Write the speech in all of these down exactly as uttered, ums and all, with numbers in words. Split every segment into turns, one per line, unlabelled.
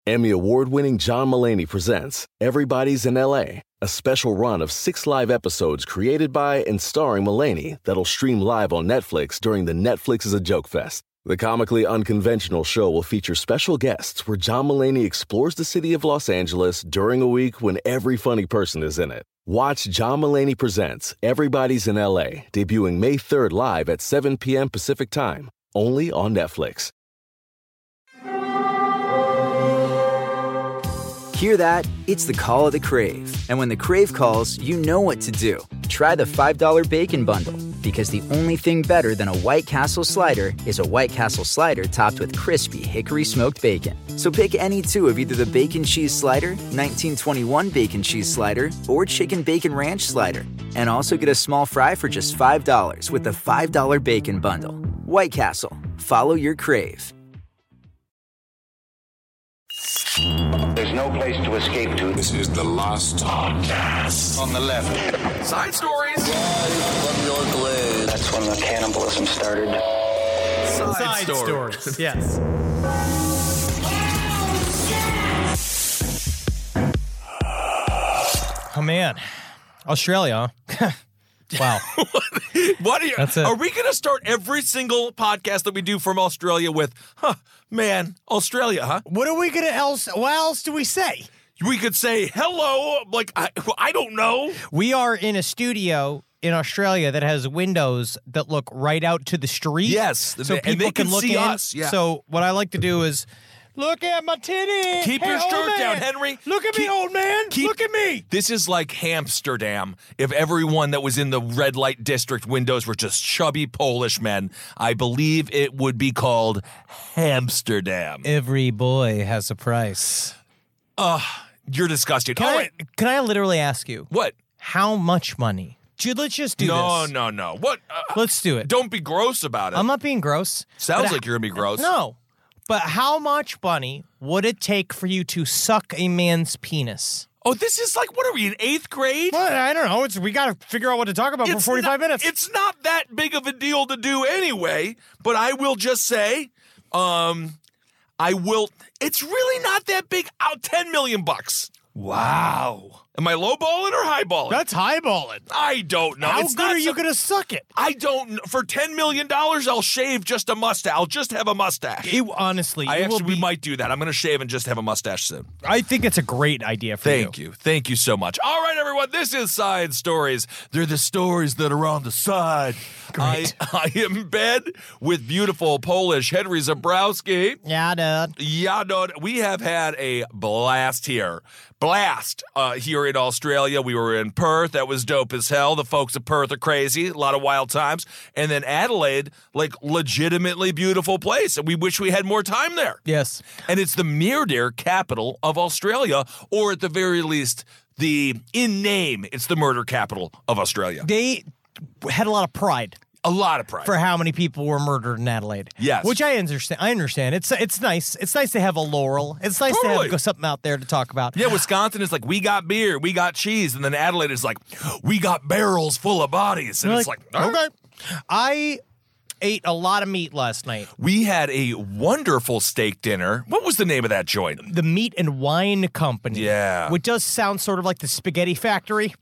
Emmy award-winning John Mulaney presents Everybody's in L A, a special run of six live episodes created by and starring Mulaney that'll stream live on Netflix during the Netflix is a Joke Fest. The comically unconventional show will feature special guests where John Mulaney explores the city of Los Angeles during a week when every funny person is in it. Watch John Mulaney Presents Everybody's in L A, debuting May third live at seven p.m. Pacific Time, only on Netflix.
Hear that? It's the call of the Crave. And when the Crave calls, you know what to do. Try the five dollar Bacon Bundle, because the only thing better than a White Castle slider is a White Castle slider topped with crispy hickory smoked bacon. So pick any two of either the Bacon Cheese Slider, nineteen twenty-one Bacon Cheese Slider, or Chicken Bacon Ranch Slider. And also get a small fry for just five dollars with the five dollar Bacon Bundle. White Castle. Follow your Crave.
There's no place to escape to.
This is the last podcast.
On the left.
Side stories.
From your glade. That's when the cannibalism started.
Side,
Side
stories.
stories. Yes. Oh, man. Australia, huh? Wow.
What are you?
That's it.
Are we going to start every single podcast that we do from Australia with, huh, man, Australia, huh?
What are we going to else? What else do we say?
We could say hello, like, I, I don't know.
We are in a studio in Australia that has windows that look right out to the street.
Yes.
So
and
people
they can,
look
see
in.
us. Yeah.
So what I like to do is, look at my titty.
Keep
Hey,
your
old
shirt
man.
down, Henry.
Look at
Keep-
me, old man.
keep-
Look at me.
This is like Amsterdam. If everyone that was in the red light district windows were just chubby Polish men, I believe it would be called Amsterdam.
Every boy has a price.
You're disgusting.
Can
All
I,
right.
can I literally ask you,
What?
how much money? Dude, let's just do
No,
this.
no, no. What? Uh,
Let's do it.
Don't be gross about it.
I'm not being gross.
Sounds
but
like you're going to be gross.
No. But how much money would it take for you to suck a man's penis?
Oh, this is like, what are we, in eighth grade?
Well, I don't know. It's we got to figure out what to talk about for
It's
forty-five
not-
minutes.
It's not that big of a deal to do anyway, but I will just say, um, I will, it's really not that big. Out ten million bucks. Wow. Am I lowballing or highballing?
That's highballing.
I don't know.
How
It's
good
not
are you
so-
going to suck it?
I don't know. For ten million dollars, I'll shave just a mustache. I'll just have a mustache.
It, honestly,
I
it will
actually, we
be-
might do that. I'm going to shave and just have a mustache soon.
I think it's a great idea for
Thank you. Thank you so much. All right, everyone. This is Side Stories. They're the stories that are on the side.
Great.
I, I am in bed with beautiful Polish Henry Zabrowski.
Yeah, dude.
Yeah, dude. We have had a blast here. Blast uh, here in Australia. We were in Perth. That was dope as hell. The folks of Perth are crazy. A lot of wild times. And then Adelaide, like legitimately beautiful place. And we wish we had more time there.
Yes.
And it's the murder capital of Australia, or at the very least, the in name, it's the murder capital of Australia.
They had a lot of pride
A lot of pride.
for how many people were murdered in Adelaide.
Yes.
Which I understand. I understand. It's it's nice. It's nice to have a laurel. It's nice to
Totally.
have go- something out there to talk about.
Yeah, Wisconsin is like, we got beer, we got cheese. And then Adelaide is like, we got barrels full of bodies. And
You're
it's like, all
okay.
right.
I ate a lot of meat last night.
We had a wonderful steak dinner. What was the name of that joint?
The Meat and Wine Company.
Yeah.
Which does sound sort of like the Spaghetti Factory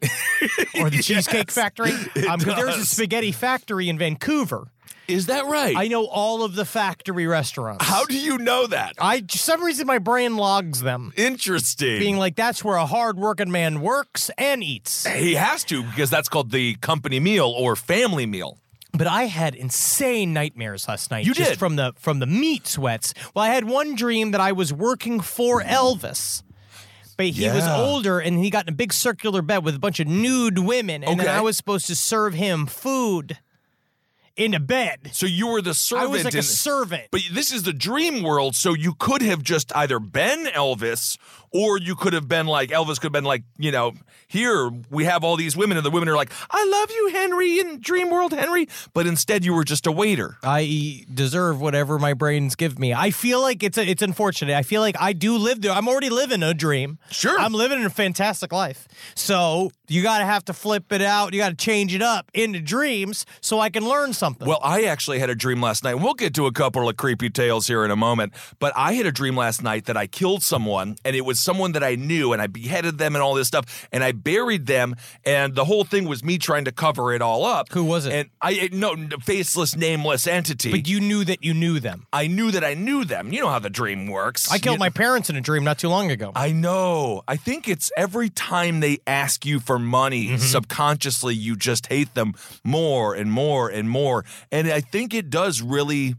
or the Cheesecake Factory. Um, 'cause there's a
does.
Spaghetti Factory in Vancouver.
Is that right?
I know all of the factory restaurants.
How do you know that?
I, for some reason, my brain logs them.
Interesting.
Being like, that's where a hard-working man works and eats.
he has to, because that's called the company meal or family meal.
But I had insane nightmares last night.
You
just
did?
from the from the meat sweats. Well, I had one dream that I was working for Elvis. But he was
Yeah.
older, and he got in a big circular bed with a bunch of nude women, and then
Okay.
I was supposed to serve him food in a bed.
So you were the
I
servant.
was like
in-
a servant.
But this is the dream world, so you could have just either been Elvis, or you could have been like, Elvis could have been like, you know, here we have all these women, and the women are like, I love you, Henry, in dream world, Henry. But instead you were just a waiter.
I deserve whatever my brains give me. I feel like it's it's unfortunate. I feel like I do live there. I'm already living a dream.
Sure.
I'm living a fantastic life. So you got to have to flip it out. You got to change it up into dreams so I can learn something. something.
Well, I actually had a dream last night. We'll get to a couple of creepy tales here in a moment. But I had a dream last night that I killed someone, and it was someone that I knew, and I beheaded them and all this stuff, and I buried them, and the whole thing was me trying to cover it all up.
Who was it?
And I no faceless, nameless entity.
But you knew that you knew them.
I knew that I knew them. You know how the dream works.
I killed
you,
my parents in a dream not too long ago.
I know. I think it's every time they ask you for money, mm-hmm. subconsciously you just hate them more and more and more. And I think it does really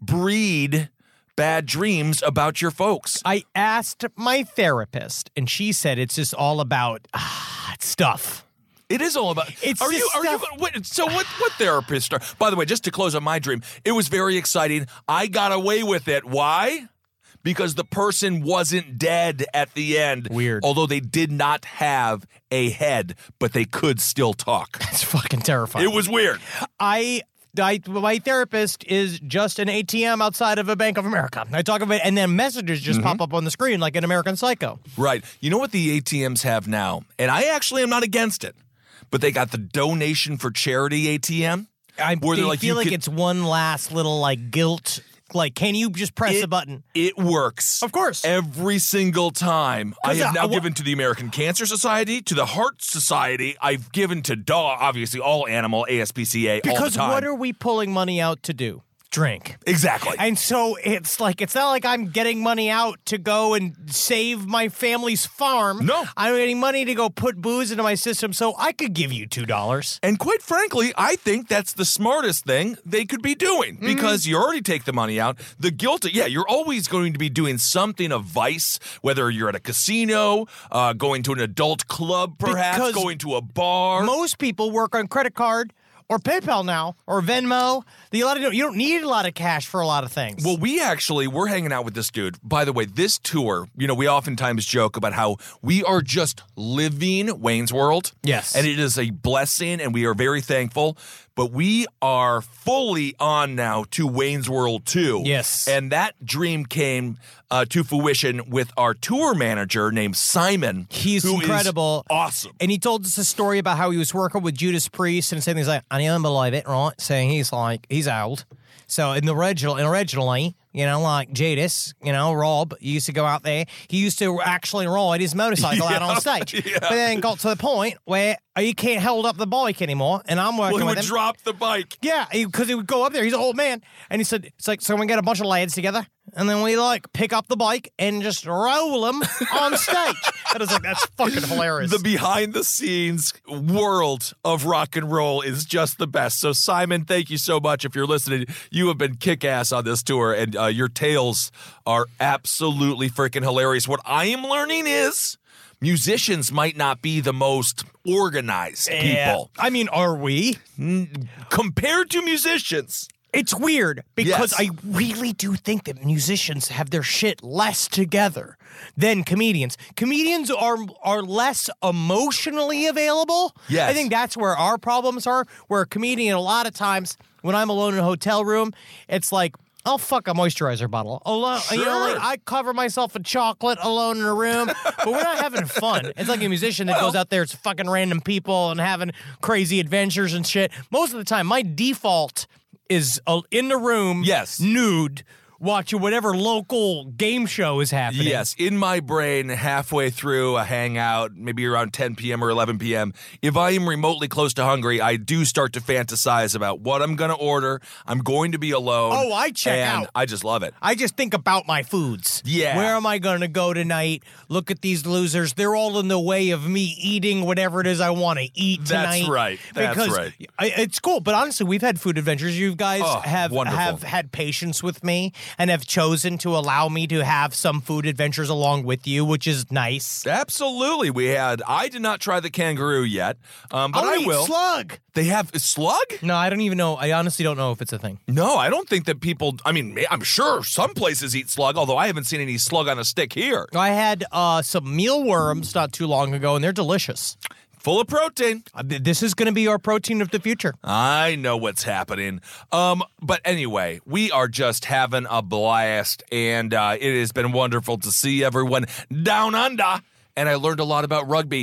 breed bad dreams about your folks.
I asked my therapist, and she said it's just all about ah, stuff.
It is all about.
It's
are you? Are
stuff.
you? What, so what? What therapist? Are, by the way, just to close on my dream, it was very exciting. I got away with it. Why? Because the person wasn't dead at the end.
Weird.
Although they did not have a head, but they could still talk.
That's fucking terrifying.
It was weird.
I. I, my therapist is just an A T M outside of a Bank of America. I talk about it, and then messages just mm-hmm. pop up on the screen like an American Psycho.
Right. You know what the A T Ms have now? And I actually am not against it, but they got the donation for charity A T M.
I
where
like, feel like can, it's one last little like guilt. Like, can you just press
it,
a button?
It works.
Of course.
Every single time. I have now
I, I,
given to the American Cancer Society, to the Heart Society. I've given to dog, obviously, all animal, A S P C A, all the time.
Because what are we pulling money out to do? Drink.
Exactly.
And so it's like, it's not like I'm getting money out to go and save my family's farm.
No.
I'm getting money to go put booze into my system so I could give you two dollars.
And quite frankly, I think that's the smartest thing they could be doing because mm-hmm. you already take the money out. The guilt, yeah, you're always going to be doing something of vice, whether you're at a casino, uh, going to an adult club, perhaps,
because
going to a bar.
Most people work on credit card or PayPal now, or Venmo. You don't need a lot of cash for a lot of things.
Well, we actually, we're hanging out with this dude. By the way, this tour, you know, we oftentimes joke about how we are just living Wayne's World.
Yes.
And it is a blessing, and we are very thankful. But we are fully on now to Wayne's World two.
Yes.
And that dream came uh, to fruition with our tour manager named Simon.
He's
who
incredible.
Is awesome.
And he told us a story about how he was working with Judas Priest and saying things like, I didn't believe it, right? Saying he's like, he's old. So in the original, originally, you know, like Judas, you know, Rob used to go out there. He used to actually ride his motorcycle
yeah,
out on stage.
Yeah.
But then got to the point where you can't hold up the bike anymore. And I'm working
well, he
with
would
him.
drop the bike.
Yeah, because he, he would go up there. He's an old man. And he said, it's like, so we get a bunch of lads together. And then we, like, pick up the bike and just roll them on stage. And I was like, that's fucking hilarious.
The behind-the-scenes world of rock and roll is just the best. So, Simon, thank you so much. If you're listening, you have been kick-ass on this tour, and uh, your tales are absolutely freaking hilarious. What I am learning is musicians might not be the most organized
yeah.
people.
I mean, are we?
N- compared to musicians.
It's weird because
Yes.
I really do think that musicians have their shit less together than comedians. Comedians are are less emotionally available.
Yes.
I think that's where our problems are. Where a comedian, a lot of times when I'm alone in a hotel room, it's like, I'll fuck a moisturizer bottle. Alone,
Sure.
you know, like I cover myself in chocolate alone in a room, but we're not having fun. It's like a musician that
Well,
goes out there, it's fucking random people and having crazy adventures and shit. Most of the time, my default is uh, in the room,
Yes.
nude, watching whatever local game show is happening.
Yes, in my brain, halfway through a hangout, maybe around ten p.m. or eleven p.m., if I am remotely close to hungry, I do start to fantasize about what I'm going to order. I'm going to be alone.
Oh, I check
and
out.
I just love it.
I just think about my foods.
Yeah.
Where am I going to go tonight? Look at these losers. They're all in the way of me eating whatever it is I want to eat tonight.
That's right. That's
because
right.
I, it's cool. But honestly, we've had food adventures. You guys
Oh,
have,
wonderful.
have had patience with me and have chosen to allow me to have some food adventures along with you, which is nice.
Absolutely. We had, I did not try the kangaroo yet, um, but
I'll
I
eat
will.
slug.
They have a slug?
No, I don't even know. I honestly don't know if it's a thing.
No, I don't think that people, I mean, may- I'm sure some places eat slug, although I haven't seen any slug on a stick here.
I had uh, some mealworms not too long ago, and they're delicious.
Full of protein.
Uh, th- This is going to be our protein of the future.
I know what's happening. Um, but anyway, we are just having a blast, and uh, it has been wonderful to see everyone down under. And I learned a lot about rugby.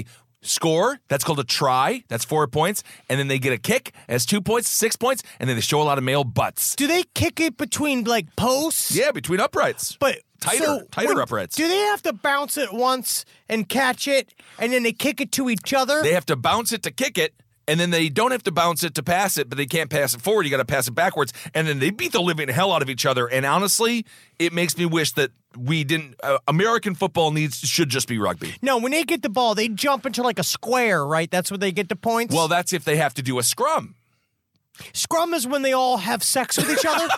score. That's called a try. That's four points. And then they get a kick. That's two points, six points. And then they show a lot of male butts.
Do they kick it between like posts?
Yeah, between uprights.
But
tighter,
so
tighter
when-
uprights.
Do they have to bounce it once and catch it, and then they kick it to each other?
They have to bounce it to kick it. And then they don't have to bounce it to pass it, but they can't pass it forward. You got to pass it backwards. And then they beat the living hell out of each other. And honestly, it makes me wish that we didn't. Uh, American football needs should just be rugby.
No, when they get the ball, they jump into like a square, right? That's where they get the points.
Well, that's if they have to do a scrum.
Scrum is when they all have sex with each other.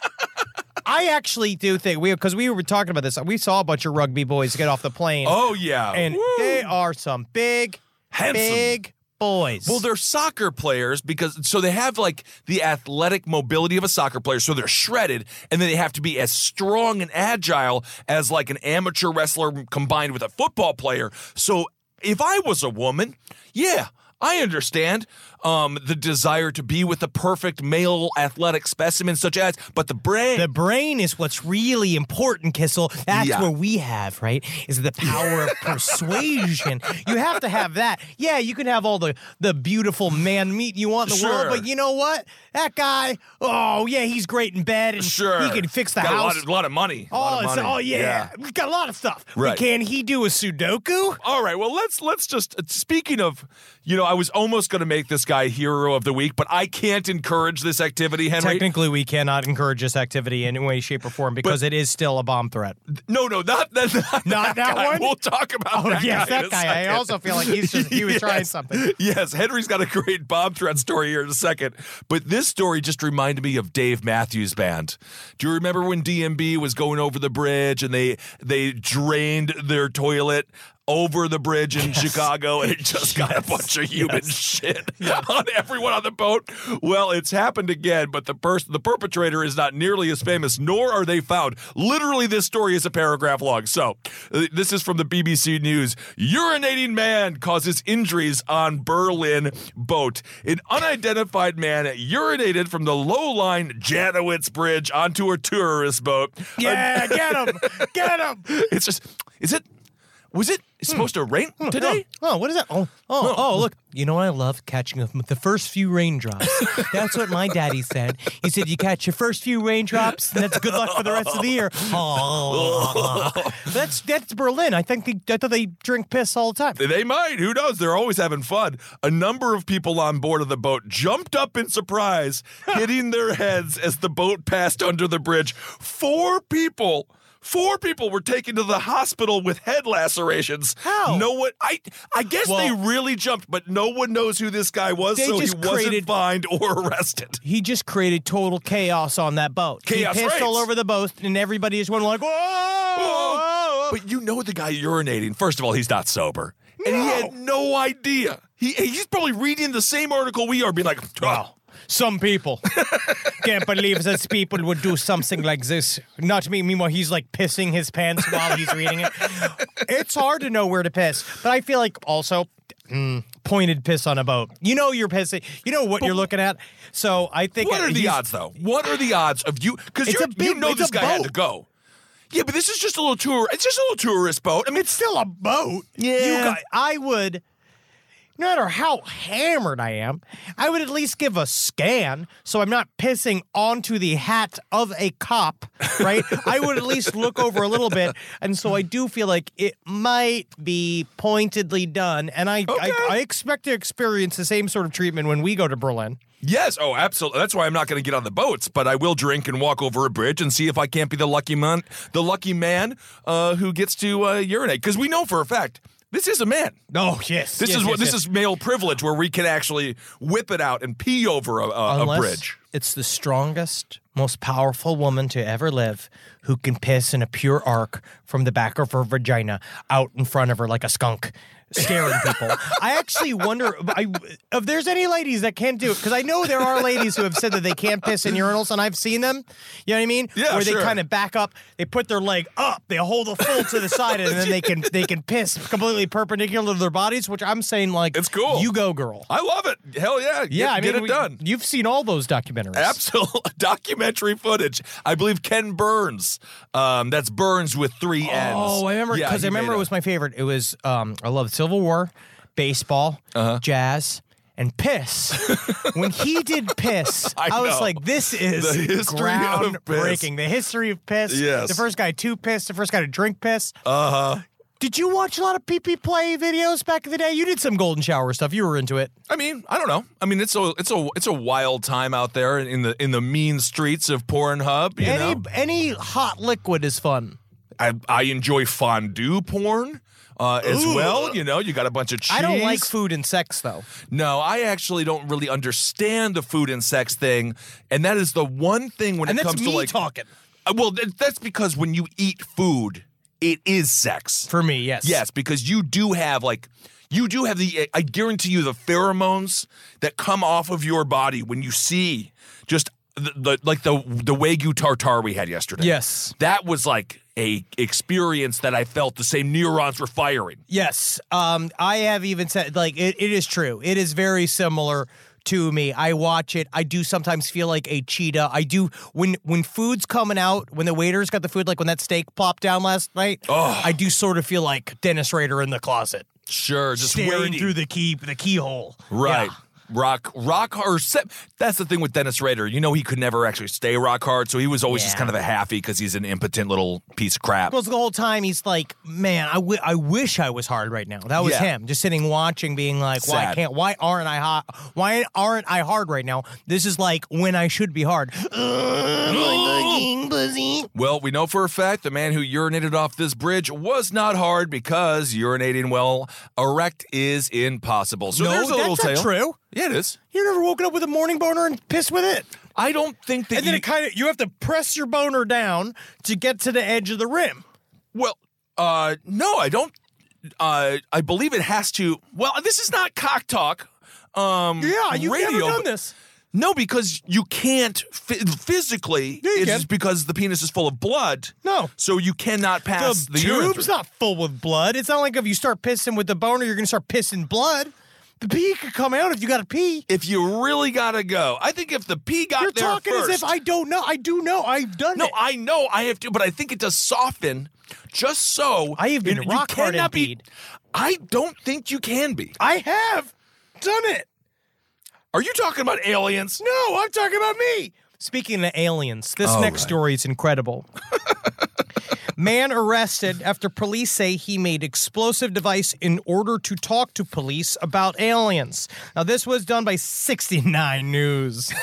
I actually do think we because we were talking about this. We saw a bunch of rugby boys get off the plane.
Oh yeah,
and
Woo.
they are some big,
Handsome.
big boys.
Well, they're soccer players because so they have like the athletic mobility of a soccer player, so they're shredded, and then they have to be as strong and agile as like an amateur wrestler combined with a football player. So if I was a woman, yeah, I understand um, the desire to be with the perfect male athletic specimen, such as, but the brain.
The brain is what's really important, Kissel. That's
Yeah.
what we have, right? Is the power of persuasion. You have to have that. Yeah, you can have all the, the beautiful man meat you want in the
Sure.
world, but you know what? That guy, oh, yeah, he's great in bed, and
Sure.
he can fix the
Got
house.
A lot, of, lot of money. A lot
Oh,
of
it's,
money.
oh yeah. We've got a lot of stuff.
Right.
Can he do a Sudoku?
All right, well let's let's just speaking of, you know, I was almost going to make this guy hero of the week, but I can't encourage this activity, Henry.
Technically, we cannot encourage this activity in any way, shape, or form because it is still a bomb threat.
No, no, not that. Not,
Not that
guy.
one?
We'll talk about
Oh,
that
yes,
guy. in
that
a
guy. I
second.
also feel like he's just, he was
Yes.
trying something.
Yes, Henry's got a great bomb threat story here in a second, but this story just reminded me of Dave Matthews Band. Do you remember when D M B was going over the bridge and they they drained their toilet over the bridge in
Yes.
Chicago, and it just got a bunch of human
Yes.
shit on everyone on the boat? Well, it's happened again, but the person, the perpetrator is not nearly as famous, nor are they found. Literally, this story is a paragraph long. So, uh, this is from the B B C News. Urinating man causes injuries on Berlin boat. An unidentified man urinated from the low-line Janowitz Bridge onto a tourist boat.
Yeah, get him. Get him.
It's just, is it, was it supposed to rain today?
Oh, what is that? Oh, oh, oh, look. You know what I love? Catching them with the first few raindrops. That's what my daddy said. He said, you catch your first few raindrops, and that's good luck for the rest of the year. Oh. That's that's Berlin. I think they, I thought they drink piss all the time.
They might. Who knows? They're always having fun. A number of people on board of the boat jumped up in surprise, hitting their heads as the boat passed under the bridge. Four people. Four people were taken to the hospital with head lacerations.
How?
No one. I. I guess
Well-
they really jumped, but no one knows who this guy was,
They
so he
just
wasn't
created-
fined or arrested.
He just created total chaos on that boat.
Chaos
he pissed
reigns.
all over the boat, and everybody just went like, whoa!
Oh, but you know the guy urinating. First of all, he's not sober. And he had no idea. He He's probably reading the same article we are, being like,
Wow. Some people can't believe that people would do something like this. Not me. Meanwhile, he's like pissing his pants while he's reading it. It's hard to know where to piss, but I feel like also mm, pointed piss on a boat. You know you're pissing. You know what you're looking at. So I think
what are the
he's-
odds, though? What are the odds of you? Because
It's
you
a big-
you know
it's
this
a
guy had
boat.
to go. Yeah, but this is just a little tour. It's just a little tourist boat. I mean,
It's still a boat.
Yeah.
You guys, I would, no matter how hammered I am, I would at least give a scan so I'm not pissing onto the hat of a cop, right? I would at least look over a little bit. And so I do feel like it might be pointedly done. And I,
Okay.
I, I expect to experience the same sort of treatment when we go to Berlin.
yes, oh, absolutely. That's why I'm not going to get on the boats, but I will drink and walk over a bridge and see if I can't be the lucky man, the lucky man uh, who gets to uh, urinate. Because we know for a fact this is a man.
Oh, yes.
This
yes,
is what
yes,
this
yes.
is male privilege, where we can actually whip it out and pee over a, a, a
Unless
bridge.
it's the strongest, most powerful woman to ever live who can piss in a pure arc from the back of her vagina out in front of her like a skunk, scaring people. I actually wonder I, if there's any ladies that can't do it, because I know there are ladies who have said that they can't piss in urinals, and I've seen them. You know what I mean?
Yeah,
Where
sure.
they kind of back up, they put their leg up, they hold it full to the side, and then they can they can piss completely perpendicular to their bodies. Which I'm saying, like,
It's cool.
You go, girl.
I love it. Hell yeah. Get,
Yeah, I mean,
get it
we-
done.
You've seen all those documentaries.
Absolute documentary footage. I believe Ken Burns. Um, that's Burns with three N's.
Oh, I remember
Yeah,
because
he
I remember
made
it
a-
was my favorite. It was um, I love Civil War, baseball, jazz, and piss. When he did piss,
I
I, was
know.
like, this is
The history of piss.
groundbreaking. The history of piss.
Yes.
The first guy to piss, the first guy to drink piss.
Uh-huh.
Did you watch a lot of pee-pee play videos back in the day? You did some golden shower stuff. You were into it.
I mean, I don't know. I mean, it's a it's a it's a wild time out there in the in the mean streets of Pornhub. You
any
know,
any hot liquid is fun.
I I enjoy fondue porn. Uh, as
Ooh.
well, you know, you got a bunch of cheese.
I don't like food and sex, though.
No, I actually don't really understand the food and sex thing, and that is the one thing when
And
it
that's
comes
me
to like
talking.
Uh, well, th- that's because when you eat food, it is sex.
For me, yes.
Yes, because you do have like you do have the I guarantee you the pheromones that come off of your body when you see just the, the like the the Wagyu tartare we had yesterday.
Yes.
That was like a experience that I felt the same neurons were firing.
Yes. Um, I have even said, like, it, it is true. It is very similar to me. I watch it. I do sometimes feel like a cheetah. I do, when when food's coming out, when the waiter's got the food, like when that steak plopped down last night,
Oh.
I do sort of feel like Dennis Rader in the closet.
Sure, just
staring
waiting.
through the key, the keyhole.
Right.
Yeah.
Rock, rock hard. or se- That's the thing with Dennis Rader. You know, he could never actually stay rock hard, so he was always just
Yeah.
kind of a halfie because he's an impotent little piece of crap.
Because the whole time he's like, man, I, w- I wish I was hard right now. That was
Yeah.
him, just sitting watching, being like, why
Sad.
can't, why aren't I hot? Why aren't I hard right now? This is like when I should be hard.
Well, we know for a fact the man who urinated off this bridge was not hard because urinating while erect is impossible. So
No,
there's a little
that's not
tale.
true.
Yeah, it is.
You never woken up with a morning boner and pissed with it?
I don't think that
And then
you,
it kind of, you have to press your boner down to get to the edge of the rim.
well, uh, no, I don't. Uh, I believe it has to. Well, this is not cock talk. Um,
Yeah, you've
radio,
never done
but-
this.
No, because you can't fi- physically.
Yeah, you
it's
can.
just because the penis is full of blood.
No.
So you cannot pass
The,
the, urine
tube's
through.
not full with blood. It's not like if you start pissing with the boner, you're going to start pissing blood. The pee could come out if you got to pee.
If you really gotta go, I think if the pee got
You're
there
talking
first,
as if I don't know. I do know. I've done
No,
it.
I know I have to, but I think it does soften just so.
I have been
you- you
rock hard
cannot
and
be.
peed.
I don't think you can be.
I have done it.
Are you talking about aliens?
No, I'm talking about me. Speaking of aliens, this
All
next
right.
story is incredible. Man arrested after police say he made explosive device in order to talk to police about aliens. Now, this was done by sixty-nine News.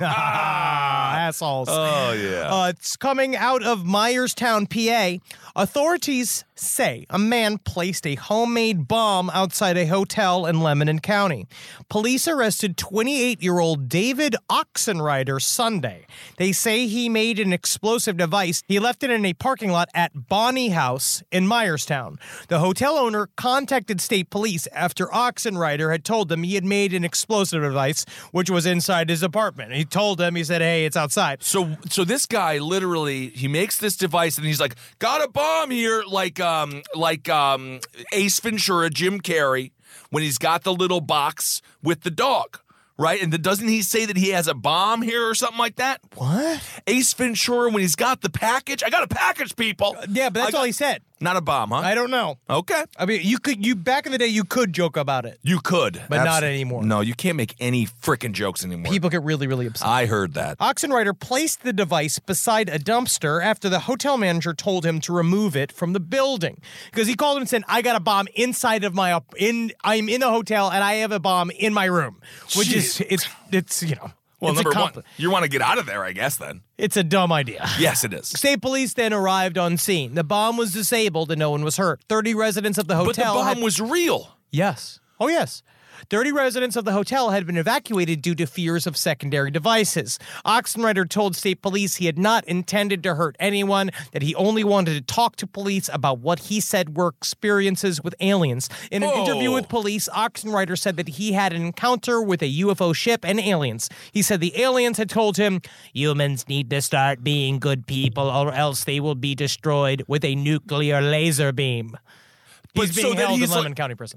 Assholes.
Oh yeah.
Uh, it's coming out of Myerstown, P A. Authorities say a man placed a homemade bomb outside a hotel in Lebanon County. Police arrested twenty-eight-year-old David Oxenrider Sunday. They say he made an explosive device. He left it in a parking lot at Bonnie House in Myerstown. The hotel owner contacted state police after Oxenrider had told them he had made an explosive device, which was inside his apartment. He told them, he said, hey, it's outside.
So, so this guy literally he makes this device and he's like, "Got a bomb here," like um, like um, Ace Ventura, Jim Carrey, when he's got the little box with the dog, right? And then doesn't he say that he has a bomb here or something like that?
What?
Ace Ventura, when he's got the package, I got a package, people.
Yeah, but that's
I
all
got-
he said.
Not a bomb, huh?
I don't know.
Okay.
I mean, you could, you back in the day, you could joke about it.
You could.
But not anymore.
No, you can't make any freaking jokes anymore.
People get really, really upset.
I heard that.
Oxenrider placed the device beside a dumpster after the hotel manager told him to remove it from the building. Because he called him and said, I got a bomb inside of my, up- in, I'm in the hotel and I have a bomb in my room. Which is, it's, it's, you know.
Well,
it's a
number one,
compli-
you want to get out of there, I guess, then.
It's a dumb idea.
Yes, it is.
State police then arrived on scene. The bomb was disabled and no one was hurt. thirty residents of the hotel
But the bomb
had-
was real.
Yes. Oh, yes. thirty residents of the hotel had been evacuated due to fears of secondary devices. Oxenrider told state police he had not intended to hurt anyone, that he only wanted to talk to police about what he said were experiences with aliens. In an
Oh.
interview with police, Oxenrider said that he had an encounter with a U F O ship and aliens. He said the aliens had told him, humans need to start being good people or else they will be destroyed with a nuclear laser beam.
But
He's being
so then
held
he's
in Lemon
like-
County Prison.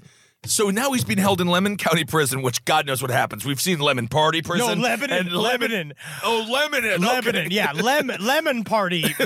So now he's being held in Lemon County Prison, which God knows what happens. We've seen Lemon Party Prison.
No, Lebanon.
and
Lebanon.
Oh, Lebanon.
Lebanon,
Okay.
yeah. Lemon, lemon Party. Oh,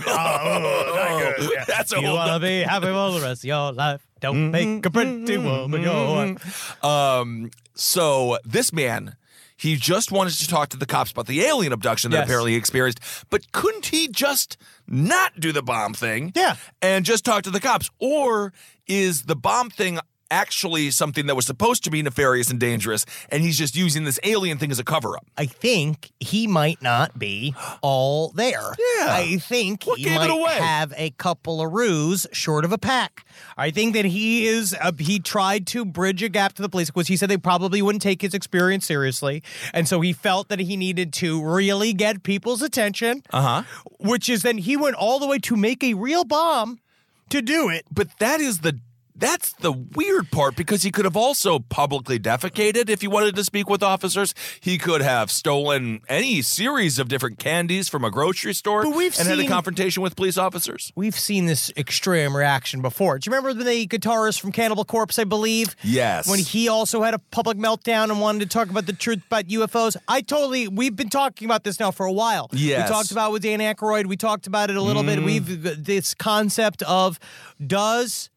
Oh,
yeah.
that's a
You
whole
want to be happy for the rest of your life. Don't make a pretty woman your wife.
Um, so this man, he just wanted to talk to the cops about the alien abduction that
Yes.
apparently he experienced, but couldn't he just not do the bomb thing?
Yeah.
And just talk to the cops? Or is the bomb thing actually something that was supposed to be nefarious and dangerous, and he's just using this alien thing as a cover-up?
I think he might not be all there.
Yeah.
I think
What
he
gave it
might
away?
have a couple of ruse short of a pack. I think that he is, uh, he tried to bridge a gap to the police because he said they probably wouldn't take his experience seriously. And so he felt that he needed to really get people's attention,
Uh-huh.
which is then he went all the way to make a real bomb to do it.
But that is the That's the weird part, because he could have also publicly defecated if he wanted to speak with officers. He could have stolen any series of different candies from a grocery store
But we've
and had a
seen-
confrontation with police officers.
We've seen this extreme reaction before. Do you remember the guitarist from Cannibal Corpse, I believe?
Yes.
When he also had a public meltdown and wanted to talk about the truth about U F Os. I totally, we've been talking about this now for a while.
Yes.
We talked about it with Dan Aykroyd. We talked about it a little bit. We've, this concept of, does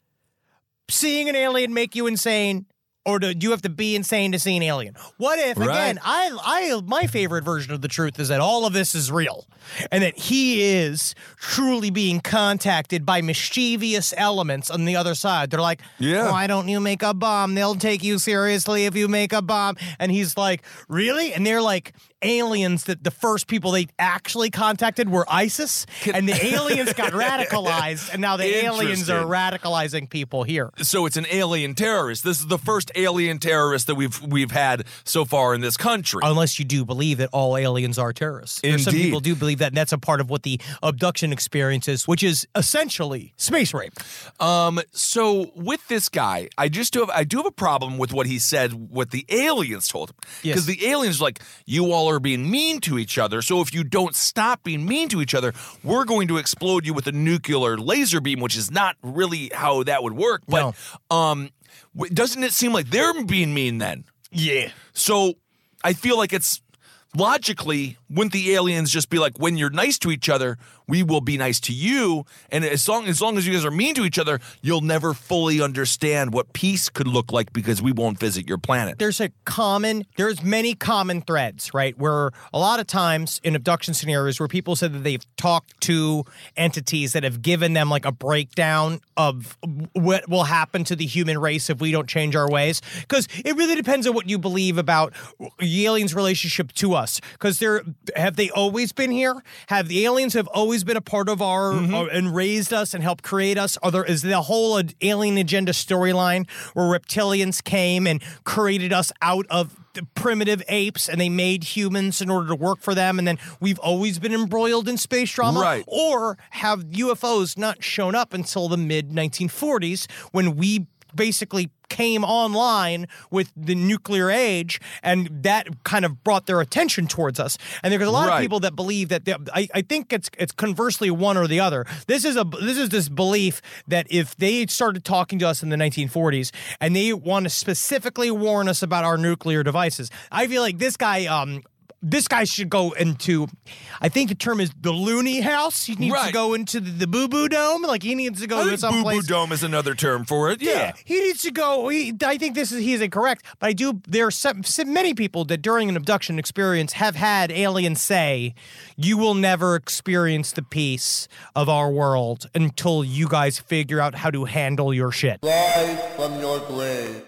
seeing an alien make you insane, or do you have to be insane to see an alien? What if,
Right.
again, I, I, my favorite version of the truth is that all of this is real, and that he is truly being contacted by mischievous elements on the other side. They're like,
Yeah.
why don't you make a bomb? They'll take you seriously if you make a bomb. And he's like, really? And they're like aliens that the first people they actually contacted were ISIS, and the aliens got radicalized, and now the aliens are
Interesting.
radicalizing people here.
So it's an alien terrorist. This is the first alien terrorist that we've we've had so far in this country.
Unless you do believe that all aliens are terrorists. There's some
Indeed.
people do believe that, and that's a part of what the abduction experience is, which is essentially space rape.
Um, so with this guy, I just do have I do have a problem with what he said, what the aliens told him.
Yes.
Because the aliens are like, you all are being mean to each other, so if you don't stop being mean to each other, we're going to explode you with a nuclear laser beam, which is not really how that would work. But um, w- doesn't it seem like they're being mean then?
Yeah.
So I feel like it's logically, wouldn't the aliens just be like, when you're nice to each other, we will be nice to you, and as long as long as you guys are mean to each other, you'll never fully understand what peace could look like because we won't visit your planet.
There's a common, there's many common threads, right? Where a lot of times in abduction scenarios where people said that they've talked to entities that have given them like a breakdown of what will happen to the human race if we don't change our ways. Because it really depends on what you believe about the aliens' relationship to us. Because they're, have they always been here? Have the aliens have always been a part of our,
Mm-hmm.
uh, and raised us and helped create us? Are there, is the whole uh, alien agenda storyline where reptilians came and created us out of the primitive apes and they made humans in order to work for them, and then we've always been embroiled in space drama?
Right.
Or have U F Os not shown up until the mid nineteen forties when we basically came online with the nuclear age, and that kind of brought their attention towards us? And there's a lot
Right.
of people that believe that they- I, I think it's it's conversely one or the other. This is a this is this belief that if they started talking to us in the nineteen forties and they want to specifically warn us about our nuclear devices, I feel like this guy um this guy should go into, I think the term is the loony house. He needs to
Right.
go into the, the boo-boo dome. Like he needs to go
I
to
think
some
Boo
place.
Boo Dome is another term for it. Yeah.
Yeah, he needs to go. He, I think this is he is incorrect, but I do. There are some, some many people that during an abduction experience have had aliens say, "You will never experience the peace of our world until you guys figure out how to handle your shit."
Rise from your grave.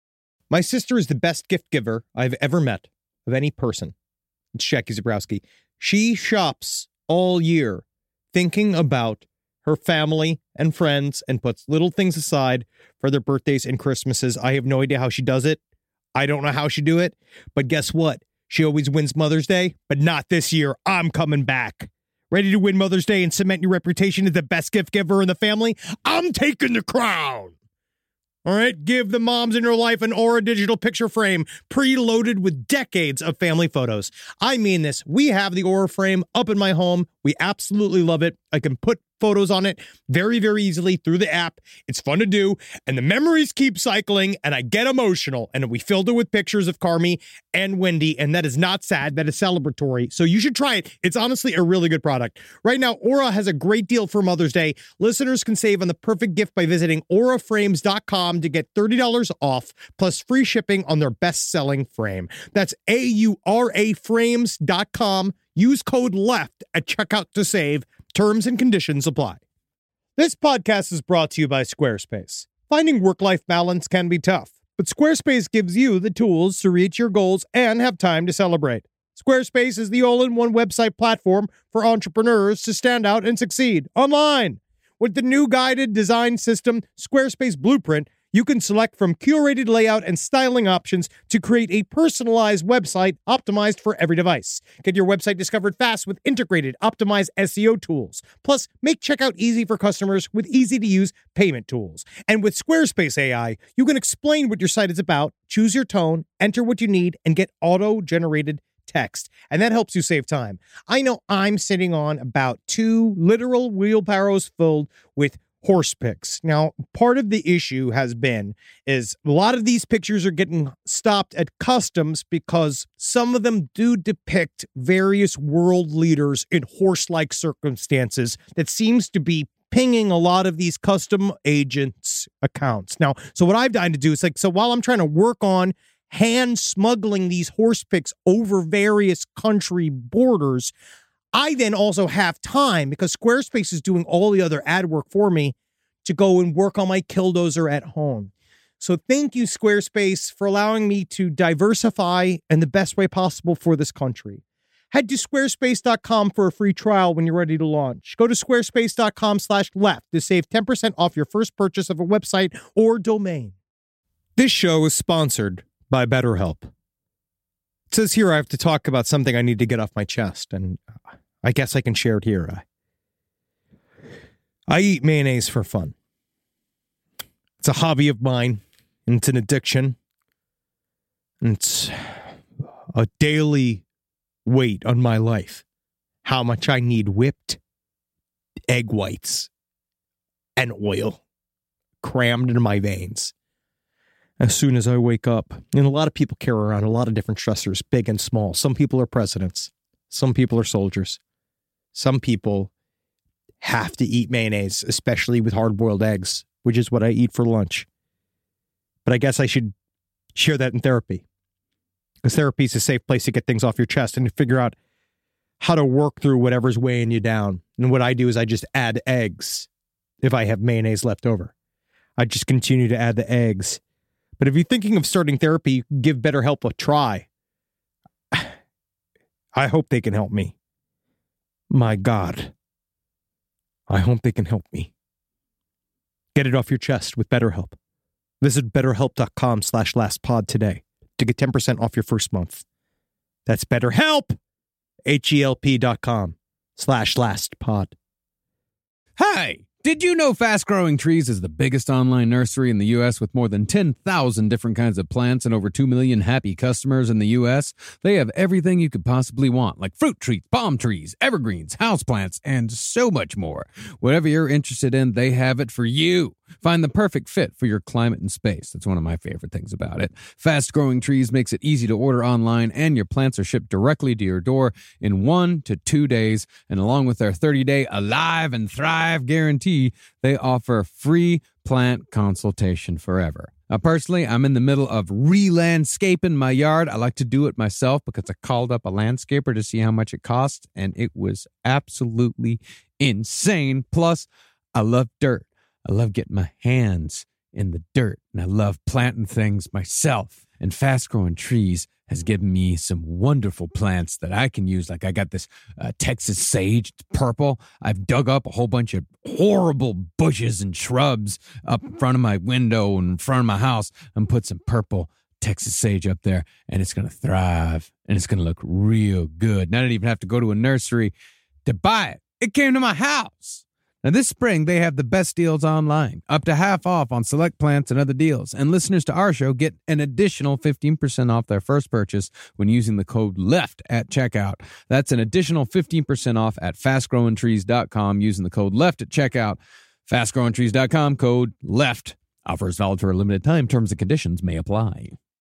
My sister is the best gift giver I've ever met of any person. It's Jackie Zabrowski. She shops all year thinking about her family and friends and puts little things aside for their birthdays and Christmases. I have no idea how she does it. I don't know how she do it. But guess what? She always wins Mother's Day, but not this year. I'm coming back. Ready to win Mother's Day and cement your reputation as the best gift giver in the family? I'm taking the crown. All right, give the moms in your life an Aura digital picture frame preloaded with decades of family photos. I mean this. We have the Aura frame up in my home. We absolutely love it. I can put photos on it very, very easily through the app. It's fun to do, and the memories keep cycling, and I get emotional. And we filled it with pictures of Carmi and Wendy, and that is not sad. That is celebratory. So you should try it. It's honestly a really good product. Right now, Aura has a great deal for Mother's Day. Listeners can save on the perfect gift by visiting aura frames dot com to get thirty dollars off, plus free shipping on their best-selling frame. That's A U R A frames dot com. Use code LEFT at checkout to save. Terms and conditions apply. This podcast is brought to you by Squarespace. Finding work-life balance can be tough, but Squarespace gives you the tools to reach your goals and have time to celebrate. Squarespace is the all-in-one website platform for entrepreneurs to stand out and succeed online. With the new guided design system, Squarespace Blueprint, you can select from curated layout and styling options to create a personalized website optimized for every device. Get your website discovered fast with integrated, optimized S E O tools. Plus, make checkout easy for customers with easy-to-use payment tools. And with Squarespace A I, you can explain what your site is about, choose your tone, enter what you need, and get auto-generated text. And that helps you save time. I know I'm sitting on about two literal wheelbarrows filled with horse pics. Now, part of the issue has been is a lot of these pictures are getting stopped at customs because some of them do depict various world leaders in horse-like circumstances that seems to be pinging a lot of these custom agents' accounts. Now, so what I've done to do is like, so while I'm trying to work on hand smuggling these horse pics over various country borders, I then also have time because Squarespace is doing all the other ad work for me to go and work on my Killdozer at home. So thank you, Squarespace, for allowing me to diversify in the best way possible for this country. Head to squarespace dot com for a free trial when you're ready to launch. Go to squarespace dot com slash left to save ten percent off your first purchase of a website or domain. This show is sponsored by BetterHelp. It says here I have to talk about something I need to get off my chest, and I guess I can share it here. I eat mayonnaise for fun. It's a hobby of mine, and it's an addiction. And it's a daily weight on my life. How much I need whipped egg whites and oil crammed into my veins as soon as I wake up. And a lot of people carry around a lot of different stressors, big and small. Some people are presidents. Some people are soldiers. Some people have to eat mayonnaise, especially with hard-boiled eggs, which is what I eat for lunch. But I guess I should share that in therapy. Because therapy is a safe place to get things off your chest and to figure out how to work through whatever's weighing you down. And what I do is I just add eggs if I have mayonnaise left over. I just continue to add the eggs. But if you're thinking of starting therapy, give BetterHelp a try. I hope they can help me. My God. I hope they can help me. Get it off your chest with BetterHelp. Visit betterhelp.com slash lastpod today to get ten percent off your first month. That's BetterHelp, H-E-L-P dot com slash lastpod.
Hey! Did you know Fast Growing Trees is the biggest online nursery in the U S with more than ten thousand different kinds of plants and over two million happy customers in the U S? They have everything you could possibly want, like fruit trees, palm trees, evergreens, houseplants, and so much more. Whatever you're interested in, they have it for you. Find the perfect fit for your climate and space. That's one of my favorite things about it. Fast Growing Trees makes it easy to order online, and your plants are shipped directly to your door in one to two days. And along with their thirty-day Alive and Thrive guarantee, they offer free plant consultation forever. Now, personally, I'm in the middle of re-landscaping my yard. I like to do it myself because I called up a landscaper to see how much it cost, and it was absolutely insane. Plus, I love dirt. I love getting my hands in the dirt, and I love planting things myself. And Fast Growing Trees has given me some wonderful plants that I can use. Like I got this uh, Texas sage, it's purple. I've dug up a whole bunch of horrible bushes and shrubs up in front of my window and in front of my house and put some purple Texas sage up there, and it's going to thrive, and it's going to look real good. And I didn't even have to go to a nursery to buy it. It came to my house. Now, this spring, they have the best deals online, up to half off on select plants and other deals. And listeners to our show get an additional fifteen percent off their first purchase when using the code LEFT at checkout. That's an additional fifteen percent off at fast growing trees dot com using the code LEFT at checkout. fast growing trees dot com, code LEFT. Offers valid for a limited time. Terms and conditions may apply.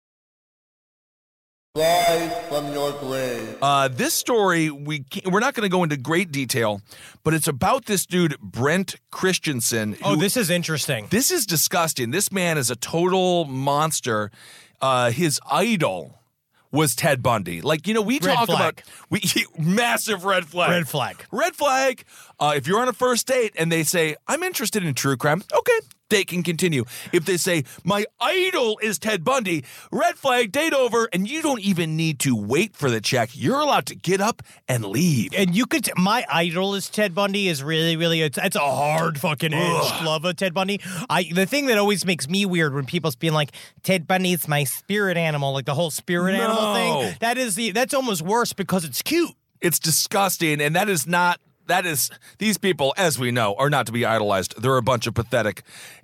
Rise from your grave.
Uh, this story, we can't, we're not going to go into great detail, but it's about this dude, Brent Christensen.
Oh,
who-
this is interesting.
This is disgusting. This man is a total monster. Uh, his idol was Ted Bundy. Like, you know, we
Red
talk
flag.
about we massive red flag.
Red flag.
Red flag. Uh, if you're on a first date and they say, I'm interested in true crime, okay, they can continue. If they say, my idol is Ted Bundy, red flag, date over, and you don't even need to wait for the check. You're allowed to get up and leave.
And you could, my idol is Ted Bundy is really, really, it's, it's a hard fucking edged love of Ted Bundy. I, the thing that always makes me weird when people's being like, Ted Bundy's my spirit animal, like the whole spirit
No.
animal thing, that is the, that's almost worse because it's cute.
It's disgusting, and that is not, that is, these people, as we know, are not to be idolized. They're a bunch of pathetic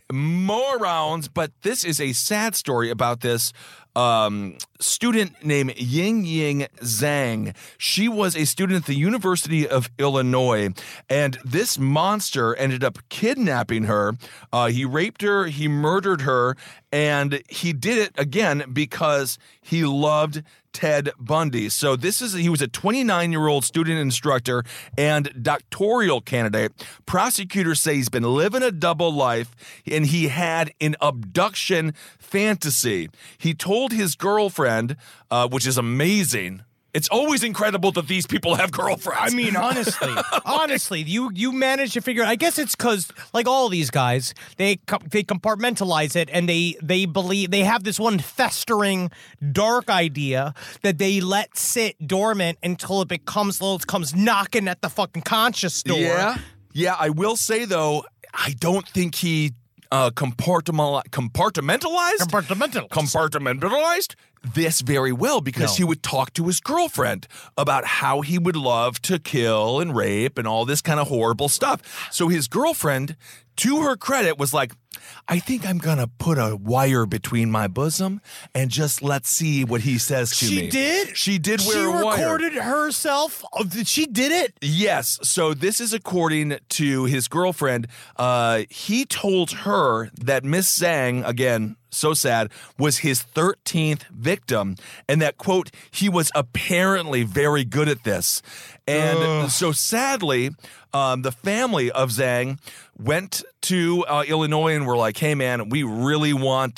morons, but this is a sad story about this um, student named Ying Ying Zhang. She was a student at the University of Illinois, and this monster ended up kidnapping her. Uh, he raped her, he murdered her, and he did it again because he loved Ted Bundy. So this is, he was a twenty-nine-year-old student instructor and doctoral candidate. Prosecutors say he's been living a double life and he had an abduction fantasy. He told his girlfriend, uh, which is amazing. It's always incredible that these people have girlfriends.
I mean, honestly, honestly, you you manage to figure. I guess it's because, like all these guys, they co- they compartmentalize it and they they believe they have this one festering dark idea that they let sit dormant until it becomes it comes knocking at the fucking conscious door.
Yeah, yeah. I will say though, I don't think he uh, compartmental compartmentalized
Compartmentalized.
compartmentalized this very well because
No.
he would talk to his girlfriend about how he would love to kill and rape and all this kind of horrible stuff. So his girlfriend, to her credit, was like, I think I'm going to put a wire between my bosom and just let's see what he says to
She
me.
did?
She did wear
She
a wire.
recorded herself. She did it.
Yes. So this is according to his girlfriend. Uh, he told her that Miss Zhang, again, so sad, was his thirteenth victim, and that, quote, he was apparently very good at this. And
Ugh.
so sadly, um, the family of Zhang went to uh, Illinois and were like, hey, man, we really want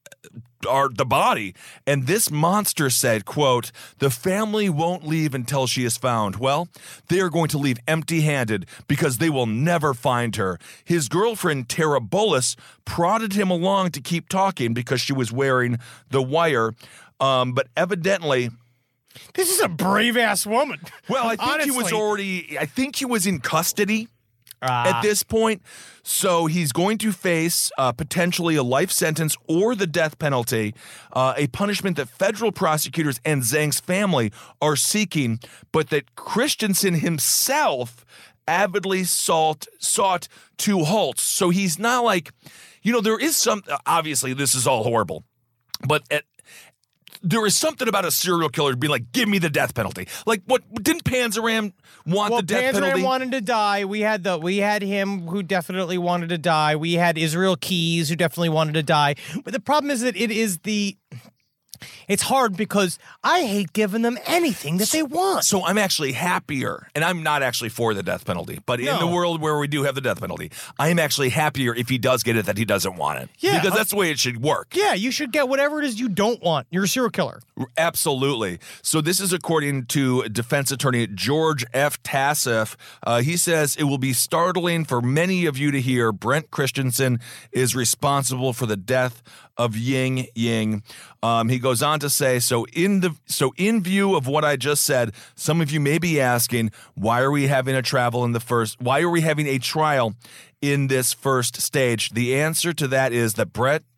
our the body. And this monster said, quote, the family won't leave until she is found. Well, they are going to leave empty-handed because they will never find her. His girlfriend, Tara Bullis, prodded him along to keep talking because she was wearing the wire. Um, but evidently,
This is a brave ass woman.
well, I think he was
Honestly.
already, I think he was in custody
Ah.
at this point. So he's going to face uh, potentially a life sentence or the death penalty, uh, a punishment that federal prosecutors and Zhang's family are seeking, but that Christensen himself avidly sought, sought to halt. So he's not like, you know, there is some, obviously this is all horrible, but at, there is something about a serial killer being like, give me the death penalty. Like, what, didn't Panzeram want
Well,
the death
Panzeram
penalty?
wanted to die. We had the we had him who definitely wanted to die. We had Israel Keys who definitely wanted to die. But the problem is that it is the it's hard because I hate giving them anything that they want.
So I'm actually happier, and I'm not actually for the death penalty, but in
No.
the world where we do have the death penalty, I am actually happier if he does get it that he doesn't want it.
Yeah.
Because that's the way it should work.
Yeah, you should get whatever it is you don't want. You're a serial killer.
Absolutely. So this is according to defense attorney George F. Tassif. Uh, he says it will be startling for many of you to hear Brent Christensen is responsible for the death of Ying Ying. Um, he goes on to say, so in the so in view of what I just said, some of you may be asking, why are we having a travel in the first? Why are we having a trial in this first stage? The answer to that is that Brett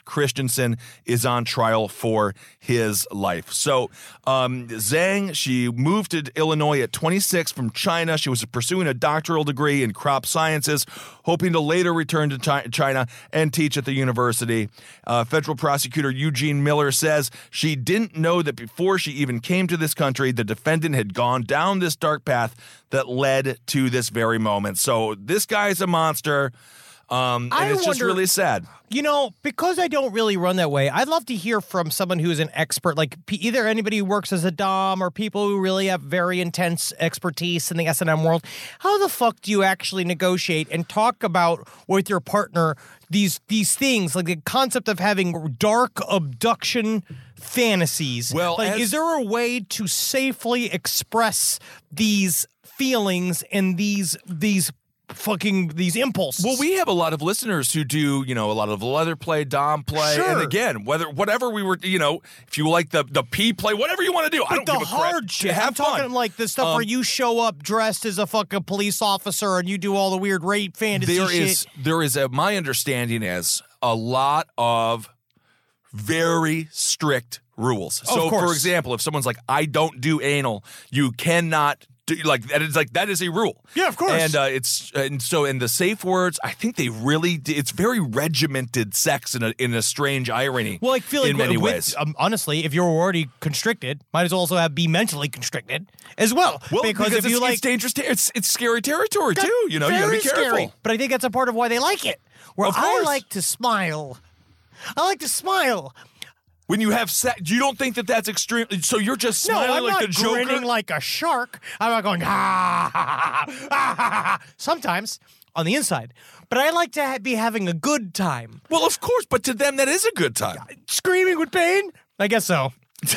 Christensen is on trial for his life. So um, Zhang, she moved to Illinois at twenty-six from China. She was pursuing a doctoral degree in crop sciences, hoping to later return to chi- China and teach at the university. Uh, federal prosecutor Eugene Miller says she didn't know that before she even came to this country, the defendant had gone down this dark path that led to this very moment. So this guy's a monster. Um, and
I
it's just
wonder-
really sad.
You know, because I don't really run that way, I'd love to hear from someone who is an expert, like p- either anybody who works as a dom or people who really have very intense expertise in the S and M world. How the fuck do you actually negotiate and talk about with your partner these these things, like the concept of having dark abduction fantasies?
Well,
like,
as-
is there a way to safely express these feelings and these these fucking these impulses?
Well, we have a lot of listeners who do, you know, a lot of leather play, dom play,
Sure.
and again, whether whatever we were, you know, if you like the the P play, whatever you want to do, I
But
don't
the
give a crap.
hard shit.
Have
I'm talking
fun.
like the stuff
Um,
where you show up dressed as a fucking police officer and you do all the weird rape fantasy
There
shit.
is there is a my understanding is a lot of very strict rules. So,
course.
for example, if someone's like, "I don't do anal," you cannot. Do, like that is like that is a rule.
Yeah, of course.
And uh, it's and so in the safe words, I think they really d- it's very regimented sex in a in a strange irony.
Well, I feel like
in many
with,
ways.
Um, honestly, if you're already constricted, might as well also have be mentally constricted as well.
Well,
because,
because
if you
it's,
like,
it's dangerous. Ter- it's it's scary territory too. You know, you gotta
very
be careful.
scary. But I think that's a part of why they like it. Where
Of
I
course.
like to smile. I like to smile.
When you have sex, you don't think that that's extreme. So you're just
No,
smiling
I'm
like
not
the Joker.
grinning like a shark. I'm not going ha ha ha ha ha ha ha. Sometimes on the inside, but I like to ha- be having a good time.
Well, of course, but to them that is a good time.
Screaming with pain? I guess so.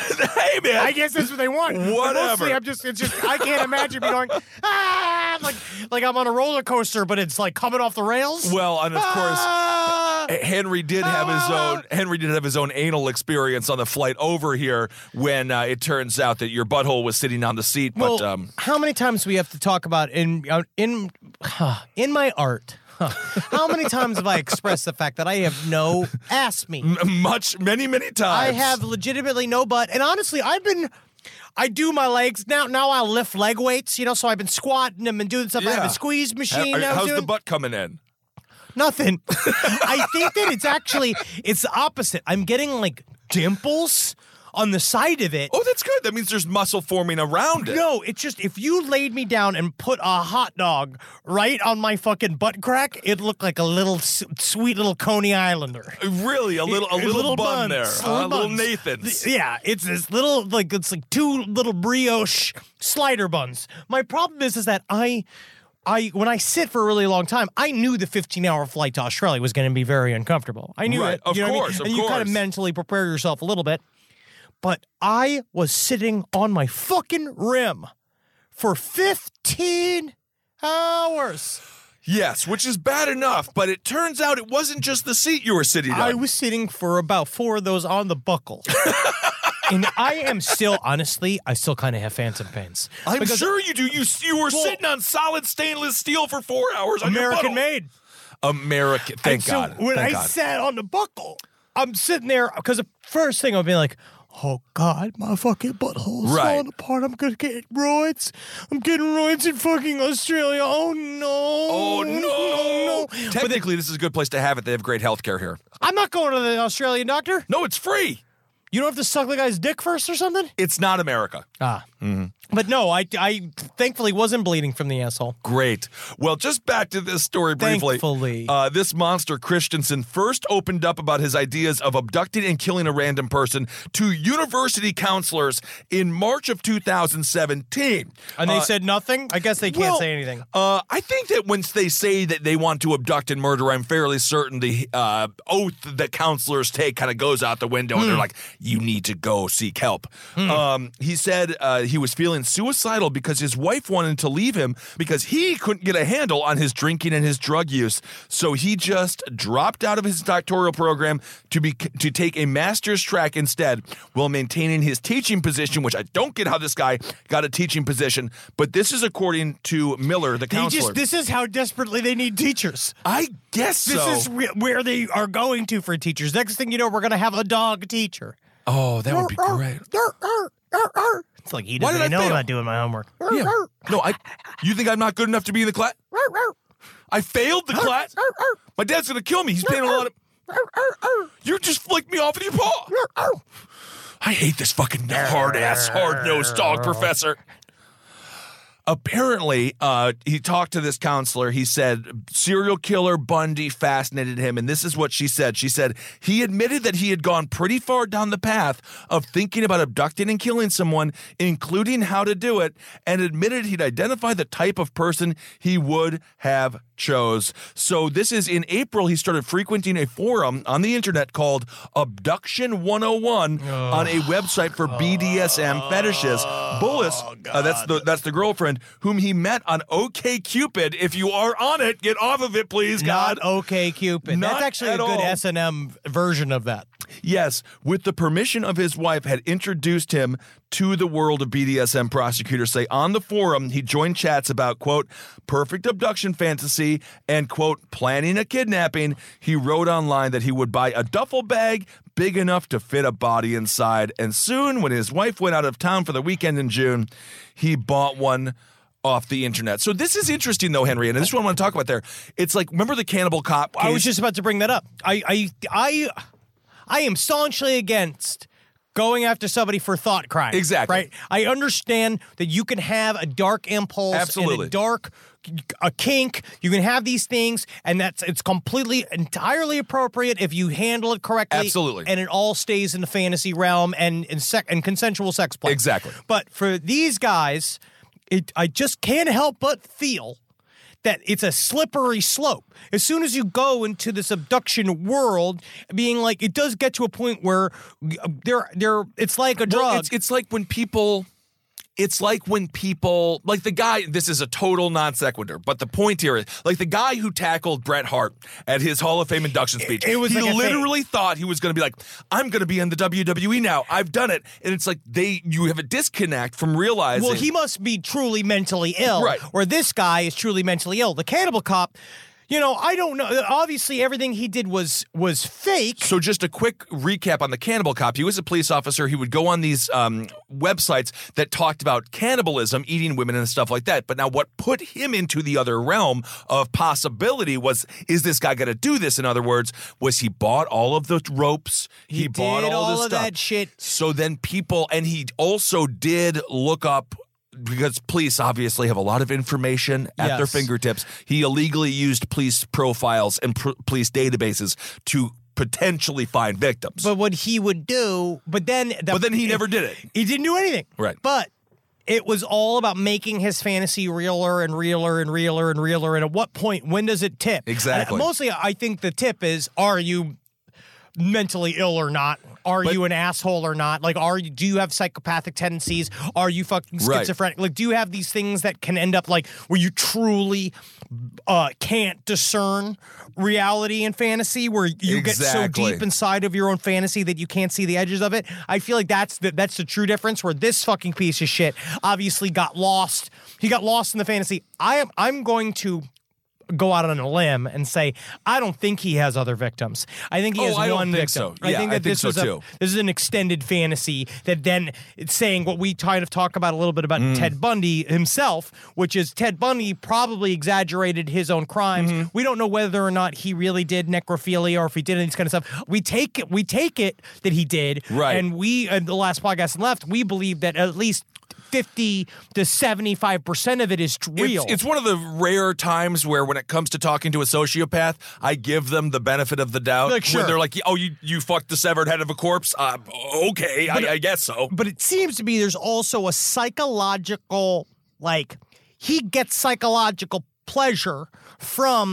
Hey man,
I guess that's what they want. But
Whatever.
mostly I'm just, it's just, I can't imagine me going, ah, like, like I'm on a roller coaster, but it's like coming off the rails.
Well, and of course,
Ah!
Henry did have his own. Henry did have his own anal experience on the flight over here when uh, it turns out that your butthole was sitting on the seat.
Well,
But um,
how many times do we have to talk about in uh, in in my art? Huh, how many times have I expressed the fact that I have no ass meat?
m- much, many, many times.
I have legitimately no butt, and honestly, I've been. I do my legs now. Now I lift leg weights, you know. So I've been squatting them and doing stuff. I have
Yeah.
a squeeze machine.
How-
I was
how's
doing.
the butt coming in?
Nothing. I think that it's actually it's the opposite. I'm getting like dimples on the side of it.
Oh, that's good. That means there's muscle forming around it.
No, it's just if you laid me down and put a hot dog right on my fucking butt crack, it'd look like a little s- sweet little Coney Islander.
Really, a little, a
It-
little, bun
buns,
there,
little
a little
buns.
Nathan's.
Yeah, it's this little like it's like two little brioche slider buns. My problem is is that I. I when I sit for a really long time, I knew the fifteen-hour flight to Australia was going to be very uncomfortable. I knew
Right,
it.
of
you know what I mean?
course, of
and you kind of
course.
mentally prepare yourself a little bit. But I was sitting on my fucking rim for fifteen hours.
Yes, which is bad enough, but it turns out it wasn't just the seat you were sitting on.
I was sitting for about four of those on the buckle. And I am still, honestly, I still kind of have phantom pains.
I'm
Because
sure you do. You you were
Well-
sitting on solid stainless steel for four hours on your
American
butthole.
made.
American. Thank
And so
God.
when
Thank
I
God.
sat on the buckle, I'm sitting there because the first thing I'll be like, oh God, my fucking butthole's
Right.
falling apart. I'm gonna get roids. I'm getting roids in fucking Australia. Oh no.
Oh no!
no. But then,
Technically, this is a good place to have it. They have great health care here.
I'm not going to the Australian doctor.
No, it's free.
You don't have to suck the guy's dick first or something?
It's not America.
Ah. But no, I, I thankfully wasn't bleeding from the asshole.
Great. Well, just back to this story briefly.
Thankfully.
Uh, this monster, Christensen, first opened up about his ideas of abducting and killing a random person to university counselors in March of two thousand seventeen.
And they
Uh,
said nothing? I guess they can't
well,
say anything.
Uh, I think that once they say that they want to abduct and murder, I'm fairly certain the uh, oath that counselors take kind of goes out the window, and they're like, "You need to go seek help." Um, he said uh, he was feeling suicidal because his wife wanted to leave him because he couldn't get a handle on his drinking and his drug use. So he just dropped out of his doctoral program to be to take a master's track instead, while maintaining his teaching position, which I don't get how this guy got a teaching position, but this is according to Miller, the
They
counselor.
just, this is how desperately they need teachers.
I guess
This
so.
is re- where they are going to for teachers. Next thing you know, we're going to have a dog teacher.
Oh, that would be great.
It's like he
Why
doesn't
did I
even know I'm
fail?
not doing my homework.
Yeah. No, I. You think I'm not good enough to be in the class? I failed the class. My dad's gonna kill me. He's paying a lot of. You just flicked me off with your paw. I hate this fucking hard ass, hard nosed dog professor. Apparently, uh, he talked to this counselor. He said serial killer Bundy fascinated him. And this is what she said. She said he admitted that he had gone pretty far down the path of thinking about abducting and killing someone, including how to do it, and admitted he'd identify the type of person he would have chose. So this is in April. He started frequenting a forum on the internet called Abduction one oh one oh. on a website for B D S M oh. fetishes. Bullis, uh, that's the that's the girlfriend whom he met on OkCupid. If you are on it, get off of it, please, God.
Not OkCupid.
Not
That's actually a
at
good
all.
S and M version of that.
Yes, with the permission of his wife, had introduced him to the world of B D S M. Prosecutors say on the forum he joined chats about, quote, perfect abduction fantasy and, quote, planning a kidnapping. He wrote online that he would buy a duffel bag big enough to fit a body inside. And soon, when his wife went out of town for the weekend in June, he bought one off the internet. So this is interesting, though, Henry, and this is what I want to talk about there. It's like, remember the Cannibal Cop case?
I was just about to bring that up. I, I, I, I am staunchly against going after somebody for thought crime.
Exactly.
Right? I understand that you can have a dark impulse
Absolutely.
and a dark a kink. You can have these things, and that's it's completely, entirely appropriate if you handle it correctly.
Absolutely.
And it all stays in the fantasy realm and and, sec- and consensual sex play.
Exactly.
But for these guys, it I just can't help but feel that it's a slippery slope. As soon as you go into this abduction world, being like, it does get to a point where they're, they're, it's like a drug.
Well, it's, it's like when people... It's like when people, like the guy, this is a total non sequitur, but the point here is, like the guy who tackled Bret Hart at his Hall of Fame induction speech,
it was
he
like a
literally thought he was going to be like, I'm going to be in the W W E now. I've done it. And it's like they, you have a disconnect from realizing.
Well, he must be truly mentally ill.
Right.
Or this guy is truly mentally ill. The Cannibal Cop, you know, I don't know. Obviously, everything he did was was fake.
So just a quick recap on the Cannibal Cop. He was a police officer. He would go on these um, websites that talked about cannibalism, eating women and stuff like that. But now what put him into the other realm of possibility was, is this guy going to do this? In other words, was he bought all of the ropes? He,
He
bought
did
all,
all
this
of
stuff.
that shit.
So then people, and he also did look up, because police obviously have a lot of information at their
Yes.
fingertips. He illegally used police profiles and pr- police databases to potentially find victims.
But what he would do, but then... The,
But then he never did it.
He didn't do anything.
Right.
But it was all about making his fantasy realer and realer and realer and realer. And at what point, when does it tip?
Exactly.
And mostly, I think the tip is, are you mentally ill or not? Are
But-
you an asshole or not? Like, are you, do you have psychopathic tendencies? Are you fucking
Right.
schizophrenic? Like, do you have these things that can end up like where you truly uh, can't discern reality and fantasy, where you get so
Exactly.
deep inside of your own fantasy that you can't see the edges of it? I feel like that's the, that's the true difference, where this fucking piece of shit obviously got lost. He got lost in the fantasy. I am, I'm going to go out on a limb and say I don't think he has other victims. I think he
Oh,
has
I don't
one
think
victim.
so.
I
Yeah,
think
I
that
think
this
so
was a
too.
this is an extended fantasy that then it's saying what we kind of talk about a little bit about
Mm.
Ted Bundy himself, which is Ted Bundy probably exaggerated his own crimes.
Mm-hmm.
We don't know whether or not he really did necrophilia or if he did any of this kind of stuff. We take it we take it that he did.
Right.
And we in the last podcast and left, we believe that at least fifty to seventy-five percent of it is real.
It's, it's one of the rare times where when it comes to talking to a sociopath, I give them the benefit of the doubt.
Like, sure.
When they're like, oh, you, you fucked the severed head of a corpse? Uh, okay, I, I guess so.
But it seems to be there's also a psychological, like, he gets psychological pleasure from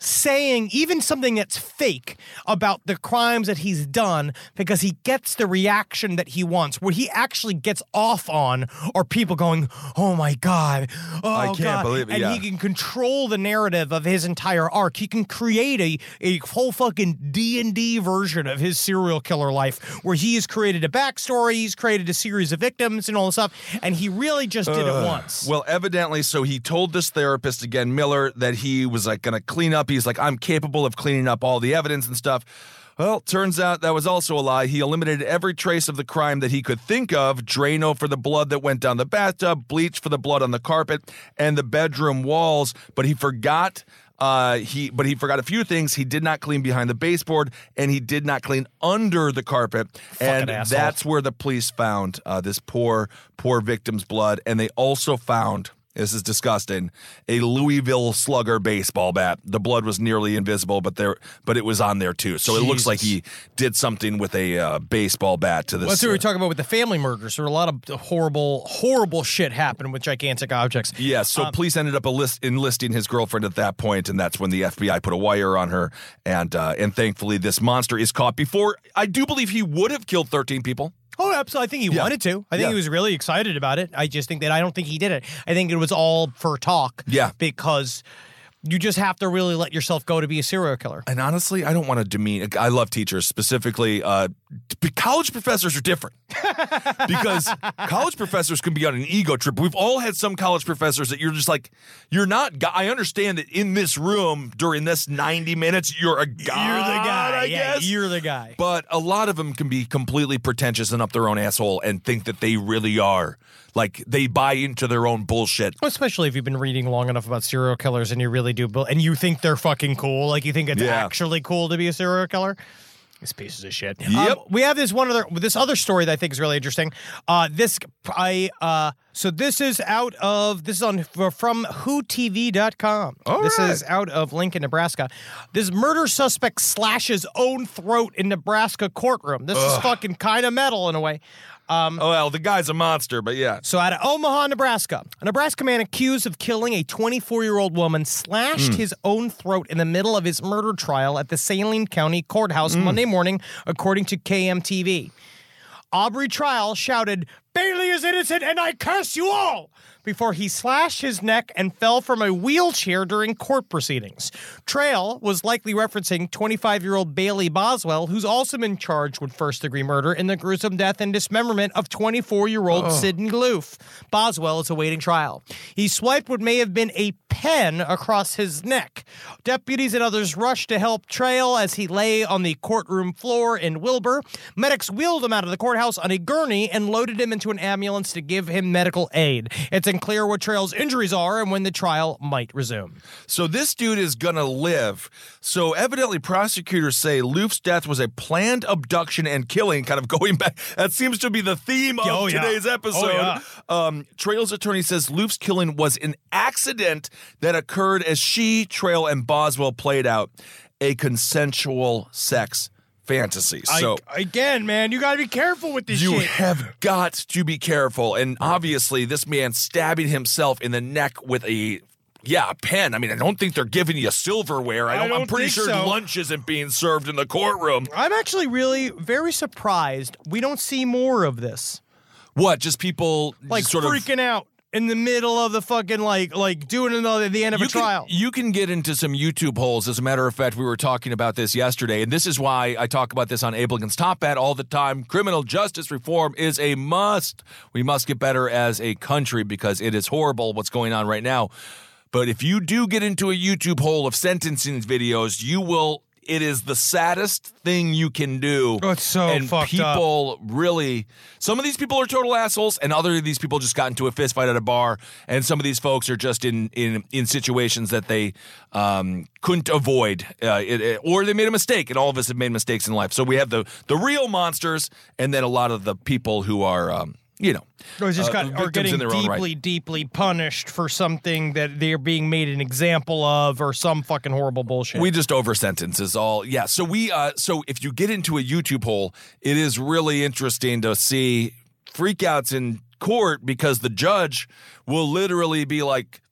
saying even something that's fake about the crimes that he's done because he gets the reaction that he wants. What he actually gets off on are people going, oh my God, oh
I can't
God.
believe it,
And
yeah.
he can control the narrative of his entire arc. He can create a, a whole fucking D and D version of his serial killer life where he has created a backstory, he's created a series of victims and all this stuff, and he really just did it once.
Well, evidently, so he told this therapist, again, Miller, that he was like going to clean up. He's like, I'm capable of cleaning up all the evidence and stuff. Well, turns out that was also a lie. He eliminated every trace of the crime that he could think of. Drano for the blood that went down the bathtub, bleach for the blood on the carpet and the bedroom walls, but he forgot Uh, he, but he forgot a few things. He did not clean behind the baseboard, and he did not clean under the carpet.
Fucking
and
asshole.
that's where the police found uh, this poor, poor victim's blood. And they also found, this is disgusting, a Louisville Slugger baseball bat. The blood was nearly invisible, but there, but it was on there too. So it looks like he did something with a uh, baseball bat to this.
Well, that's what we were talking about with the family murders. There were a lot of horrible, horrible shit happened with gigantic objects.
Yeah, so
Um,
police ended up enlist- enlisting his girlfriend at that point, and that's when the F B I put a wire on her. And uh, and thankfully, this monster is caught before. I do believe he would have killed thirteen people.
Oh, absolutely. I think he
Yeah.
wanted to. I think
Yeah.
he was really excited about it. I just think that I don't think he did it. I think it was all for talk.
Yeah.
Because you just have to really let yourself go to be a serial killer.
And honestly, I don't want to demean. I love teachers, specifically. Uh, college professors are different because college professors can be on an ego trip. We've all had some college professors that you're just like, you're not. go- I understand that in this room during this ninety minutes, you're a god.
You're the guy.
I
yeah,
guess.
you're the guy.
But a lot of them can be completely pretentious and up their own asshole and think that they really are. Like they buy into their own bullshit.
Well, especially if you've been reading long enough about serial killers and you really do, and you think they're fucking cool. Like you think it's
Yeah.
actually cool to be a serial killer. These pieces of shit.
Yep.
Um, we have this one other, this other story that I think is really interesting. Uh, this, I, uh, so this is out of, this is on from who T V dot com.
All
this
right.
is out of Lincoln, Nebraska. This murder suspect slashes own throat in Nebraska courtroom. This is fucking kind of metal in a way. Um,
Oh, well, the guy's a monster, but yeah.
So out of Omaha, Nebraska, a Nebraska man accused of killing a twenty-four-year-old woman slashed his own throat in the middle of his murder trial at the Saline County Courthouse Monday morning, according to K M T V. Aubrey Trial shouted, "Bailey is innocent and I curse you all!" before he slashed his neck and fell from a wheelchair during court proceedings. Trail was likely referencing twenty-five-year-old Bailey Boswell, who's also been charged with first-degree murder in the gruesome death and dismemberment of twenty-four-year-old Sidney Gloof. Boswell is awaiting trial. He swiped what may have been a pen across his neck. Deputies and others rushed to help Trail as he lay on the courtroom floor in Wilbur. Medics wheeled him out of the courthouse on a gurney and loaded him into an ambulance to give him medical aid. It's unclear what Trail's injuries are and when the trial might resume.
So this dude is gonna live. So evidently prosecutors say Loof's death was a planned abduction and killing, kind of going back. That seems to be the theme of
Oh, yeah.
today's episode.
Oh, yeah.
um, Trail's attorney says Loof's killing was an accident that occurred as she, Trail, and Boswell played out a consensual sex fantasy. So
I, again, man, you got to be careful with this
you
shit.
have got to be careful. And obviously this man stabbing himself in the neck with a Yeah, a pen. I mean, I don't think they're giving you silverware. I
I
don't,
don't
I'm pretty
think
sure
so.
lunch isn't being served in the courtroom.
I'm actually really very surprised we don't see more of this.
What? Just people
Like
sort
freaking out in the middle of the fucking like like doing it at the end of
you
a trial.
Can, you can get into some YouTube holes. As a matter of fact, we were talking about this yesterday, and this is why I talk about this on Abe Lincoln's Top Bat all the time. Criminal justice reform is a must. We must get better as a country because it is horrible what's going on right now. But if you do get into a YouTube hole of sentencing videos, you will. It is the saddest thing you can do.
Oh, it's so
and
fucked
people really, some of these people are total assholes, and other of these people just got into a fist fight at a bar, and some of these folks are just in in, in situations that they um, couldn't avoid, uh, it, it- or they made a mistake, and all of us have made mistakes in life. So we have the the real monsters, and then a lot of the people who are, um, you know,
Or just
uh,
got, are
victims
getting
in their own
deeply,
right.
deeply punished for something that they're being made an example of, or some fucking horrible bullshit.
We just over sentence is all. Yeah. So we. Uh, so if you get into a YouTube hole, it is really interesting to see freakouts in court because the judge will literally be like,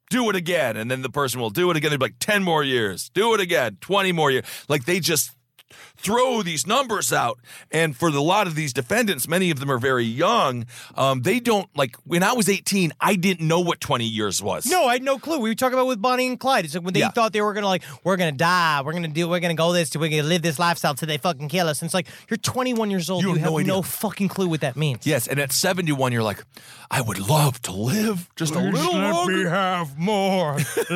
do it again. And then the person will do it again. They'll be like, ten more years. Do it again. twenty more years. Like, they just throw these numbers out. And for a lot of these defendants, many of them are very young. Um, they don't, like, when I was eighteen, I didn't know what twenty years was.
No, I had no clue. We were talking about with Bonnie and Clyde. It's like when they
Yeah.
thought they were going to, like, we're going to die. We're going to do, we're going to go this, we're going to live this lifestyle till they fucking kill us. And it's like, you're twenty-one years old.
You
You,
have
have
no
no,
idea.
fucking clue what that means.
Yes, and at seventy-one, you're like, I would love to live just a little longer.
have more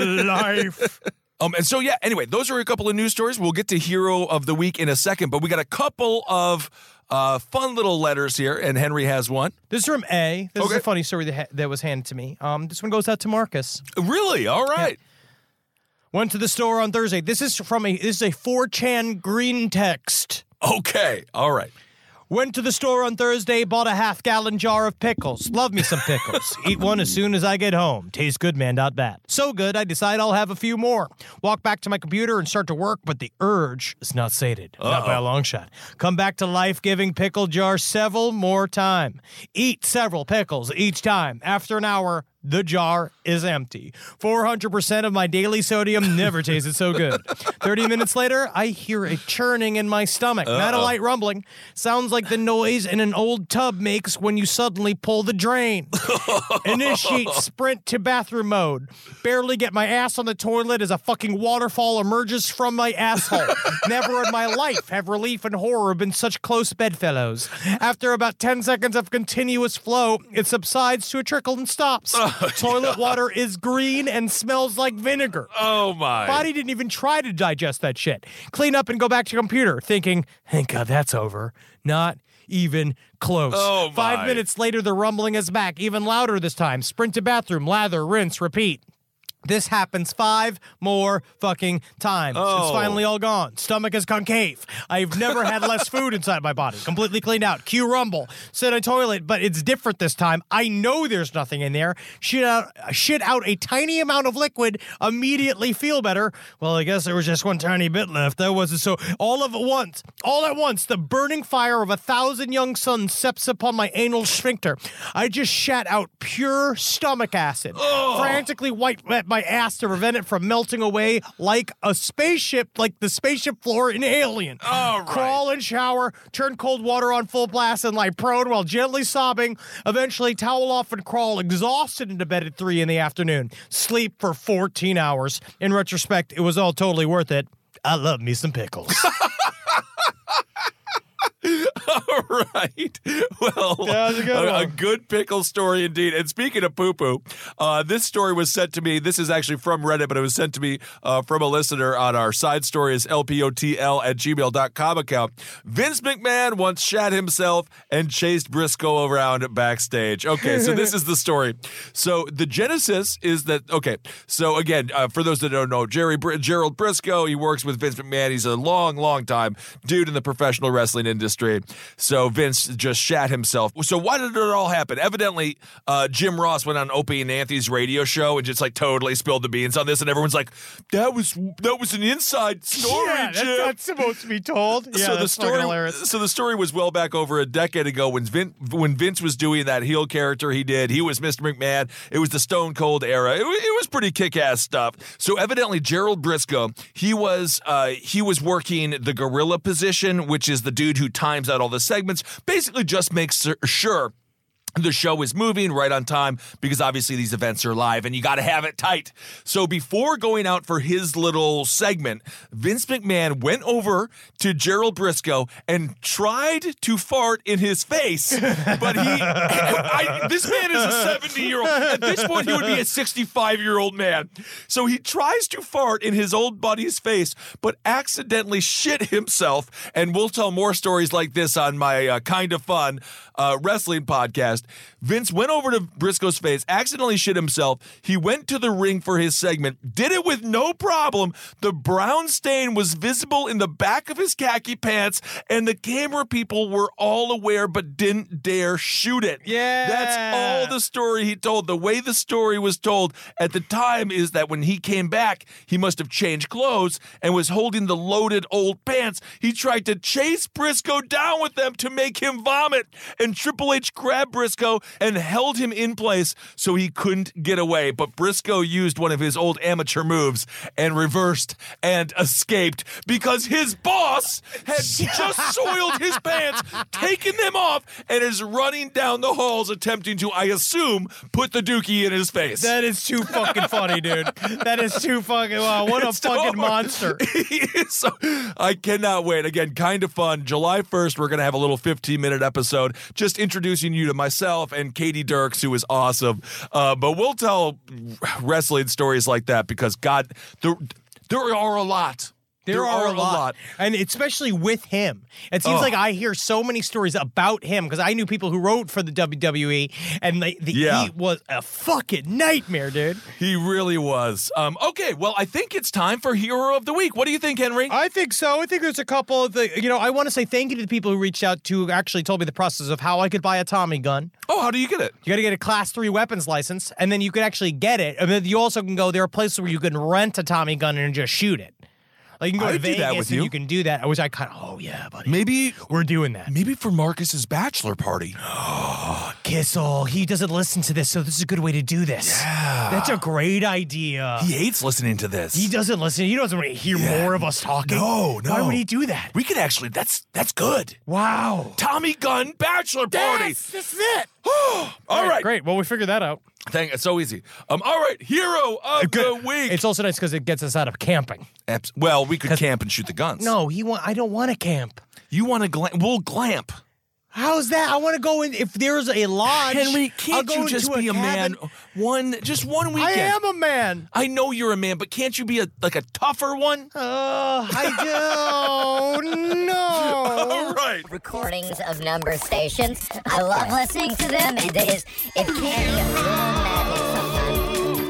life.
Um, and so, yeah, anyway, those are a couple of news stories. We'll get to Hero of the Week in a second, but we got a couple of uh, fun little letters here, and Henry has one.
This is from A. This
Okay.
is a funny story that, ha- that was handed to me. Um, this one goes out to Marcus.
Really? All right.
Went to the store on Thursday. This is from a this is a four chan green text.
Okay. All right.
Went to the store on Thursday, bought a half-gallon jar of pickles. Love me some pickles. Eat one as soon as I get home. Tastes good, man, not bad. So good, I decide I'll have a few more. Walk back to my computer and start to work, but the urge is not sated.
Uh-oh.
Not by a long shot. Come back to life-giving pickle jar several more time. Eat several pickles each time. After an hour, the jar is empty. four hundred percent of my daily sodium never tasted so good. thirty minutes later, I hear a churning in my stomach. Uh-oh. Not a light rumbling. Sounds like the noise in an old tub makes when you suddenly pull the drain. Initiate sprint to bathroom mode. Barely get my ass on the toilet as a fucking waterfall emerges from my asshole. Never in my life have relief and horror been such close bedfellows. After about ten seconds of continuous flow, it subsides to a trickle and stops. Toilet water is green and smells like vinegar.
Oh, my.
Body didn't even try to digest that shit. Clean up and go back to computer, thinking, thank God that's over. Not even close.
Oh, my.
Five minutes later, the rumbling is back, even louder this time. Sprint to bathroom, lather, rinse, repeat. This happens five more fucking times.
Oh.
It's finally all gone. Stomach is concave. I've never had less food inside my body. Completely cleaned out. Cue rumble. Sit on toilet, but it's different this time. I know there's nothing in there. Shit out, shit out a tiny amount of liquid. Immediately feel better. Well, I guess there was just one tiny bit left. That wasn't so. All of at once, all at once, the burning fire of a thousand young suns steps upon my anal sphincter. I just shat out pure stomach acid.
Oh.
Frantically wipe my ass to prevent it from melting away like a spaceship, like the spaceship floor in Alien.
All right.
Crawl and shower, turn cold water on full blast and lie prone while gently sobbing. Eventually towel off and crawl exhausted into bed at three in the afternoon. Sleep for fourteen hours. In retrospect, it was all totally worth it. I love me some pickles.
All right. Well,
Yeah, that was a good
a, a
one.
good pickle story indeed. And speaking of poo-poo, uh, this story was sent to me. This is actually from Reddit, but it was sent to me uh, from a listener on our side stories, L P O T L at gmail dot com account. Vince McMahon once shat himself and chased Briscoe around backstage. Okay, so this is the story. So the genesis is that, okay, so again, uh, for those that don't know, Jerry Br- Gerald Briscoe, he works with Vince McMahon. He's a long, long time dude in the professional wrestling industry. So Vince just shat himself. So why did it all happen? Evidently, uh, Jim Ross went on Opie and Anthony's radio show and just like totally spilled the beans on this, and everyone's like, "That was that was an inside story,
Yeah,
Jim."
that's not supposed to be told. Yeah,
so the
that's fucking
story,
hilarious.
so the story was well back over a decade ago when Vince, when Vince was doing that heel character he did. He was Mister McMahon. It was the Stone Cold era. It, wa- it was pretty kick-ass stuff. So evidently, Gerald Briscoe, he was uh, he was working the gorilla position, which is the dude who times out all the segments. Basically, just makes sur- sure. The show is moving right on time because obviously these events are live and you got to have it tight. So before going out for his little segment, Vince McMahon went over to Gerald Briscoe and tried to fart in his face. But he, I, this man is a seventy-year-old. At this point, he would be a sixty-five-year-old man. So he tries to fart in his old buddy's face, but accidentally shit himself. And we'll tell more stories like this on my uh, Kind of Fun uh, wrestling podcast. Vince went over to Briscoe's face, accidentally shit himself. He went to the ring for his segment, did it with no problem. The brown stain was visible in the back of his khaki pants, and the camera people were all aware but didn't dare shoot it.
Yeah.
That's all the story he told. The way the story was told at the time is that when he came back, he must have changed clothes and was holding the loaded old pants. He tried to chase Briscoe down with them to make him vomit, and Triple H grabbed Briscoe Briscoe and held him in place so he couldn't get away. But Briscoe used one of his old amateur moves and reversed and escaped because his boss had just soiled his pants, taken them off, and is running down the halls attempting to, I assume, put the dookie in his face.
That is too fucking funny, dude. That is too fucking, wow, what a
It's
fucking
hard.
monster.
so, I cannot wait. Again, kind of fun. July first, we're going to have a little fifteen-minute episode just introducing you to myself and Katie Dirks, who is awesome. Uh, but we'll tell wrestling stories like that because, God, there, there are a lot.
There,
There
are,
are
a
a
lot.
lot.
And especially with him. It seems
Oh.
like I hear so many stories about him because I knew people who wrote for the W W E, and they, the,
Yeah.
he was a fucking nightmare, dude.
He really was. Um, okay, well, I think it's time for Hero of the Week. What do you think, Henry?
I think so. I think there's a couple of the, you know, I want to say thank you to the people who reached out to actually told me the process of how I could buy a Tommy gun.
Oh, how do you get it?
You got to get a class three weapons license, and then you could actually get it. And then you also can go, there are places where you can rent a Tommy gun and just shoot it. Like you can go
I'd
to
do
Vegas
that with
and
you.
you can do that. I was I kind of, oh yeah, buddy.
Maybe
We're doing that.
maybe for Marcus's bachelor party.
Kissel, he doesn't listen to this, so this is a good way to do this.
Yeah.
That's a great idea.
He hates listening to this.
He doesn't listen. He doesn't want to hear
Yeah.
more of us talking.
No, no.
Why would he do that?
We could actually, that's that's good.
Wow.
Tommy Gun bachelor party.
Yes, this is it.
All right.
Great. Well, we figured that out.
Thank it's so easy. Um, all right, Hero of the Week.
It's also nice because it gets us out of camping.
Abs- well, we could camp and shoot the guns.
No, he want. I don't want to camp.
You want to glamp? We'll glamp.
How's that? I want to go in. If there's a lodge,
Henry,
I'll
can't
go
you just
into
be a,
cabin.
man? One, just one
I
weekend.
am a man.
I know you're a man, but can't you be a like a tougher one?
Oh, I don't know.
All right.
Recordings of number stations. I love listening to them. It is it can be a little maddening sometimes.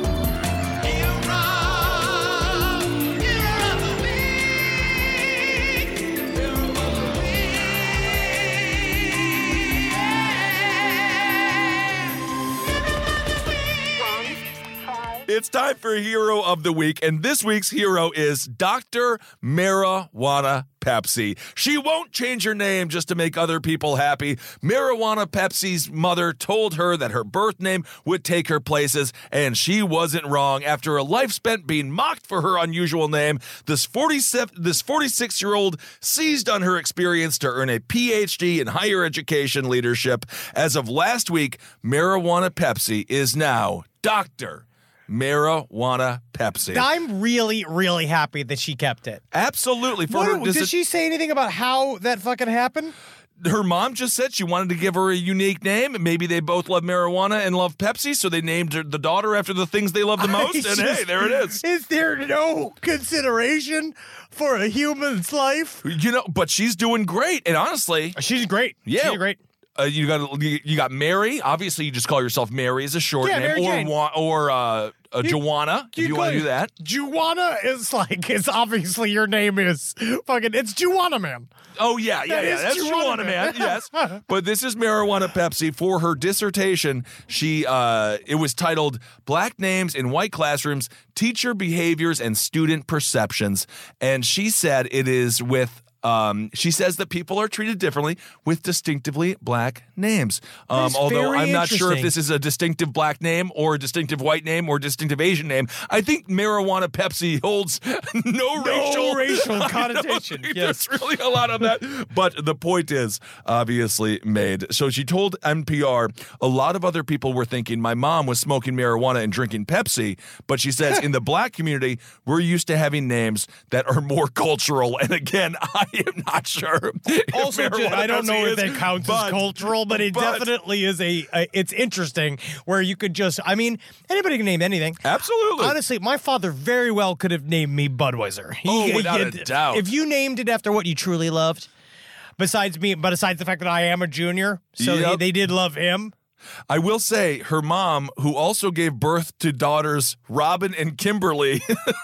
It's time for Hero of the Week, and this week's hero is Doctor Marijuana Pepsi. She won't change her name just to make other people happy. Marijuana Pepsi's mother told her that her birth name would take her places, and she wasn't wrong. After a life spent being mocked for her unusual name, this forty-seven, this forty-six-year-old seized on her experience to earn a P H D in higher education leadership. As of last week, Marijuana Pepsi is now Doctor Marijuana Pepsi.
I'm really, really happy that she kept it.
Absolutely. For
What-
her, does
did
it-
she say anything about how that fucking happened?
her mom just said she wanted to give her a unique name. Maybe they both love marijuana and love Pepsi, so they named her, the daughter after the things they love the most.
I
And
just-
hey, there it is.
Is there no consideration for a human's life?
You know, but she's doing great. And honestly,
She's great.
Yeah.
She's great.
uh, you got you, you got Mary. Obviously, you just call yourself Mary as a short
Yeah,
name,
Mary
or
Jane.
wa- or uh, uh, Joanna if you want to do that.
Juana is like, it's obviously your name is fucking, it's Juana, man.
Oh, yeah, yeah,
That
yeah.
is
That's
Juana,
Juana,
man.
man. Yes. But this is Marijuana Pepsi. For her dissertation, she uh, it was titled Black Names in White Classrooms, Teacher Behaviors and Student Perceptions. And she said it is with Um, she says that people are treated differently with distinctively black names. Um,
That's
although
very
I'm not sure if
interesting.
this is a distinctive black name or a distinctive white name or distinctive Asian name. I think Marijuana Pepsi holds no, racial
racial
I don't
connotation,
think
yes.
There's really a lot of that. But the point is obviously made. So she told N P R a lot of other people were thinking my mom was smoking marijuana and drinking Pepsi. But she says in the black community, we're used to having names that are more cultural. And again, I am not sure. if
Also,
marijuana
I don't
Pepsi
know if
is,
that counts
but-
as cultural, but it
but-
definitely is a, a. It's interesting where you could just. I mean, anybody can name anything.
Absolutely.
Honestly, my father very well could have named me Budweiser. He-
Oh, without a
he-
doubt.
If you named it after what you truly loved, besides me, but besides the fact that I am a junior, so
Yep.
they, they did love him.
I will say her mom, who also gave birth to daughters Robin and Kimberly.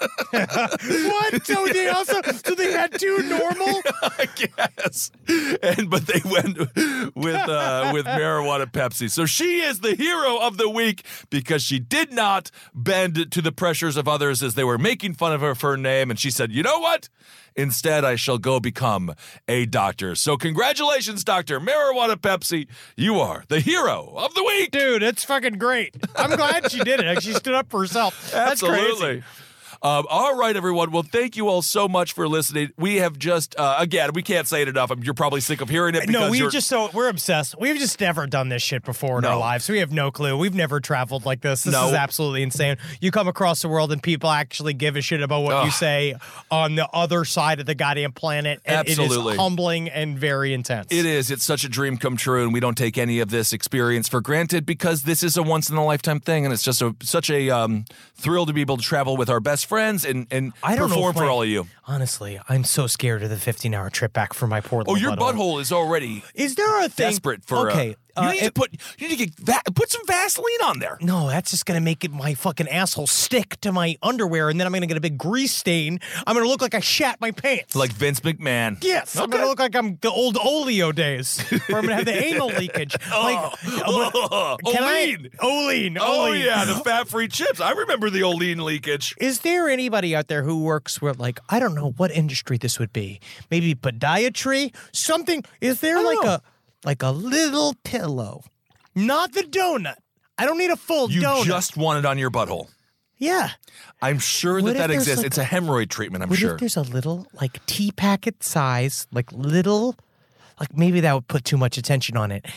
What? So they also so they had two normal.
I guess. And but they went with uh, with marijuana Pepsi. So she is the hero of the week because she did not bend to the pressures of others as they were making fun of her for her name. And she said, you know what? Instead, I shall go become a doctor. So congratulations, Doctor Marijuana Pepsi. You are the hero of the week.
Dude, it's fucking great. I'm glad she did it. She stood up for herself. That's
Absolutely.
crazy.
Um, all right, everyone. Well, thank you all so much for listening. We have just, uh, again, we can't say it enough. You're probably sick of hearing it. Because
No, we've
you're,
just so we're obsessed. We've just never done this shit before in
No.
our lives. We have no clue. We've never traveled like this. This
No.
is absolutely insane. You come across the world and people actually give a shit about what
Ugh.
you say on the other side of the goddamn planet. And
Absolutely.
it is humbling and very intense.
It is. It's such a dream come true, and we don't take any of this experience for granted because this is a once in a lifetime thing, and it's just a such a um, thrill to be able to travel with our best friends and and
I don't know
perform
if
for
my-
all of you.
Honestly, I'm so scared of the fifteen hour trip back for my poor little
Oh, your
butthole.
butthole is already
Is there a thing?
desperate for.
Okay.
Uh,
uh,
you need to
it-
put. You need to get va- put some Vaseline on there.
No, that's just gonna make it my fucking asshole stick to my underwear, and then I'm gonna get a big grease stain. I'm gonna look like I shat my pants.
Like Vince McMahon.
Yes, I'm
Okay.
gonna look like I'm the old Oleo days, where I'm gonna have the anal leakage. Like,
Oh,
can I?
Olean.
Olean.
Oh
Olean.
yeah, the fat-free chips. I remember the Olean leakage.
Is there anybody out there who works with, like, I don't know what industry this would be? Maybe podiatry, something. Is there like
know.
a like a little pillow, not the donut? I don't need a full
You
donut.
just want it on your butthole.
yeah.
I'm sure
What
that
if
that
there's,
exists.
like-
It's a hemorrhoid treatment, I'm
What
sure.
if there's a little like tea packet size, like little, like maybe that would put too much attention on it.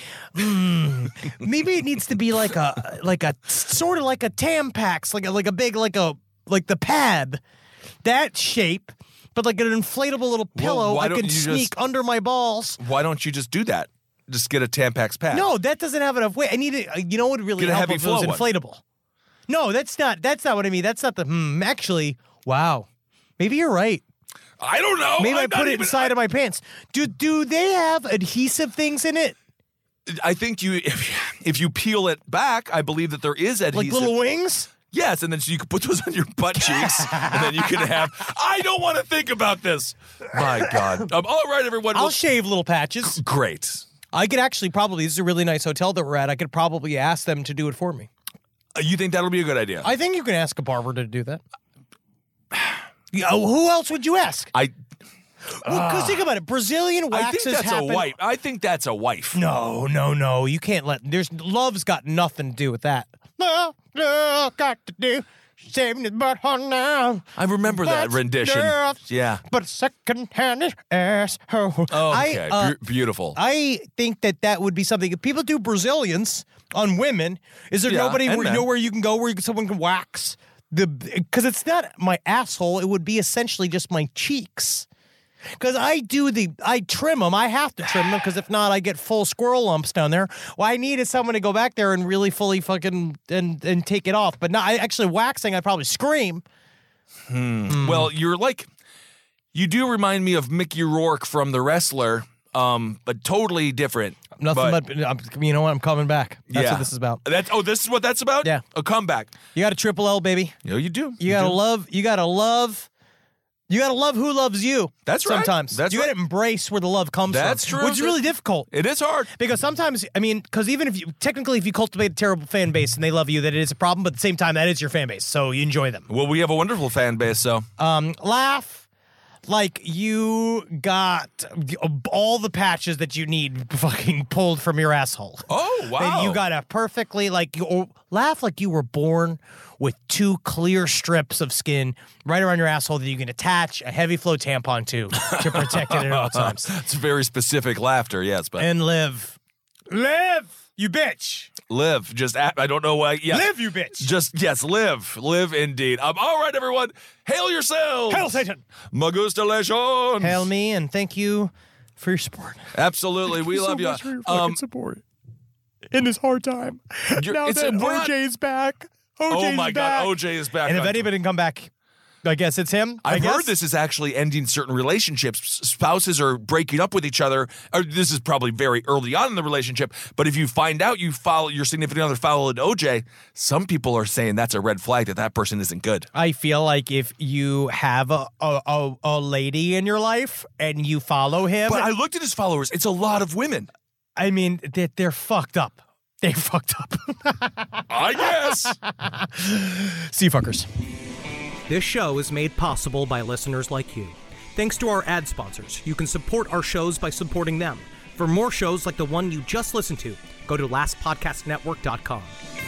Mm, maybe it needs to be like a like a sort of like a Tampax, like a like a big like a like the pad, that shape, but like an inflatable little pillow
why
I
don't
can
you just-
sneak under my balls.
Why don't you just do that? Just get a Tampax pad.
No, that doesn't have enough weight. I need it. You know what would really
Get a
help
heavy
if it was
flow one.
inflatable? No, that's not. That's not what I mean. That's not the. Hmm, actually, wow. Maybe you're right.
I don't know.
Maybe
I'm
I
not
put it
even-
inside of my pants. Do do they have adhesive things in it?
I think you, if, if you peel it back, I believe that there is adhesive.
Like little wings?
Yes, and then so you can put those on your butt cheeks, and then you can have. I don't want to think about this. My God. Um, all right, everyone.
I'll
Well,
shave little patches.
great.
I could actually probably, this is a really nice hotel that we're at. I could probably ask them to do it for me.
Uh, you think that'll be a good idea?
I think you can ask a barber to do that. Yeah, who else would you ask?
I.
Well, because think about it. Brazilian
I
waxes
think that's
happen.
a wife. I think that's a wife.
No, no, no. You can't let. There's love's got nothing to do with that. No, no, got to do. Saving his butthole now.
I remember that
That's
rendition.
nerves,
Yeah.
But second hand is asshole.
Oh,
I,
okay.
uh,
Beau- beautiful.
I think that that would be something. If people do Brazilians on women, is there
Yeah,
nobody
and
where,
men.
nowhere you can go where you, someone can wax the? Because it's not my asshole. It would be essentially just my cheeks. Because I do the, I trim them. I have to trim them because if not, I get full squirrel lumps down there. What I need is someone to go back there and really fully fucking and and take it off. But not I actually waxing. I'd probably scream.
Hmm. Well, you're like, you do remind me of Mickey Rourke from The Wrestler, um, but totally different.
Nothing but, I'm, you know what? I'm coming back. That's
Yeah.
what this is about.
That's oh, this is what that's about.
Yeah.
A comeback.
You got a triple L, baby.
You know, you do.
You gotta
do.
love. You gotta love. You gotta love who loves you.
That's right.
Sometimes
That's
you
right.
gotta embrace where the love comes
That's
from.
true.
Which is really difficult.
It is hard.
Because sometimes, I mean, because even if you technically, if you cultivate a terrible fan base and they love you, that it is a problem. But at the same time, that is your fan base, so you enjoy them.
Well, we have a wonderful fan base, so
Um, laugh like you got all the patches that you need fucking pulled from your asshole.
Oh, wow.
That you got a perfectly like you or laugh like you were born with two clear strips of skin right around your asshole that you can attach a heavy flow tampon to to protect it at all times.
It's very specific laughter, yes, but
And live. Live, you bitch.
live. Just at, I don't know why. Yeah,
Live, you bitch.
Just yes, live, live indeed. Um, all right, everyone, hail yourselves.
Hail Satan.
Magustalations.
Hail me and thank you for your support.
Absolutely, we love you. Um,
support in this hard time.
You're-
Now
it's-
that
we're not-
O J's back. O J's
oh my
back.
God, O J is back.
And if
on-
anybody didn't come back, I guess it's him. I
I've
guess.
heard this is actually ending certain relationships. S- Spouses are breaking up with each other. Or this is probably very early on in the relationship. But if you find out you follow your significant other followed O J, some people are saying that's a red flag that that person isn't good.
I feel like if you have a, a, a, a lady in your life and you follow him,
But I looked at his followers. It's a lot of women.
I mean, they're, they're fucked up. They fucked up.
I guess.
See you fuckers.
This show is made possible by listeners like you. Thanks to our ad sponsors, you can support our shows by supporting them. For more shows like the one you just listened to, go to last podcast network dot com.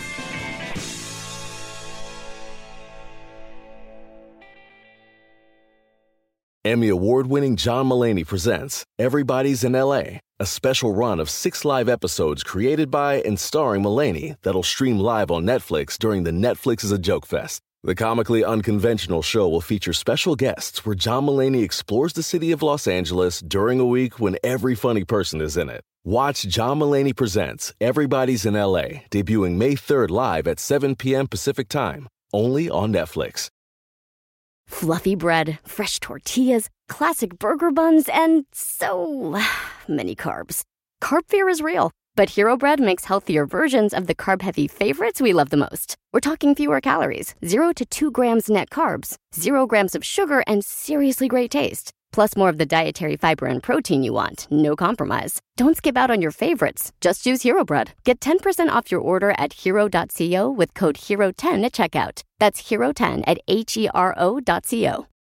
Emmy award-winning John Mulaney presents Everybody's in L A, a special run of six live episodes created by and starring Mulaney that'll stream live on Netflix during the Netflix is a Joke Fest. The comically unconventional show will feature special guests where John Mulaney explores the city of Los Angeles during a week when every funny person is in it. Watch John Mulaney Presents Everybody's in L A, debuting May third live at seven p.m. Pacific Time, only on Netflix.
Fluffy bread, fresh tortillas, classic burger buns, and so many carbs. Carb fear is real, but Hero Bread makes healthier versions of the carb-heavy favorites we love the most. We're talking fewer calories, zero to two grams net carbs, zero grams of sugar, and seriously great taste. Plus more of the dietary fiber and protein you want, no compromise. Don't skip out on your favorites. Just use Hero Bread. Get ten percent off your order at hero dot co with code hero ten at checkout. That's hero ten at H E R O dot co.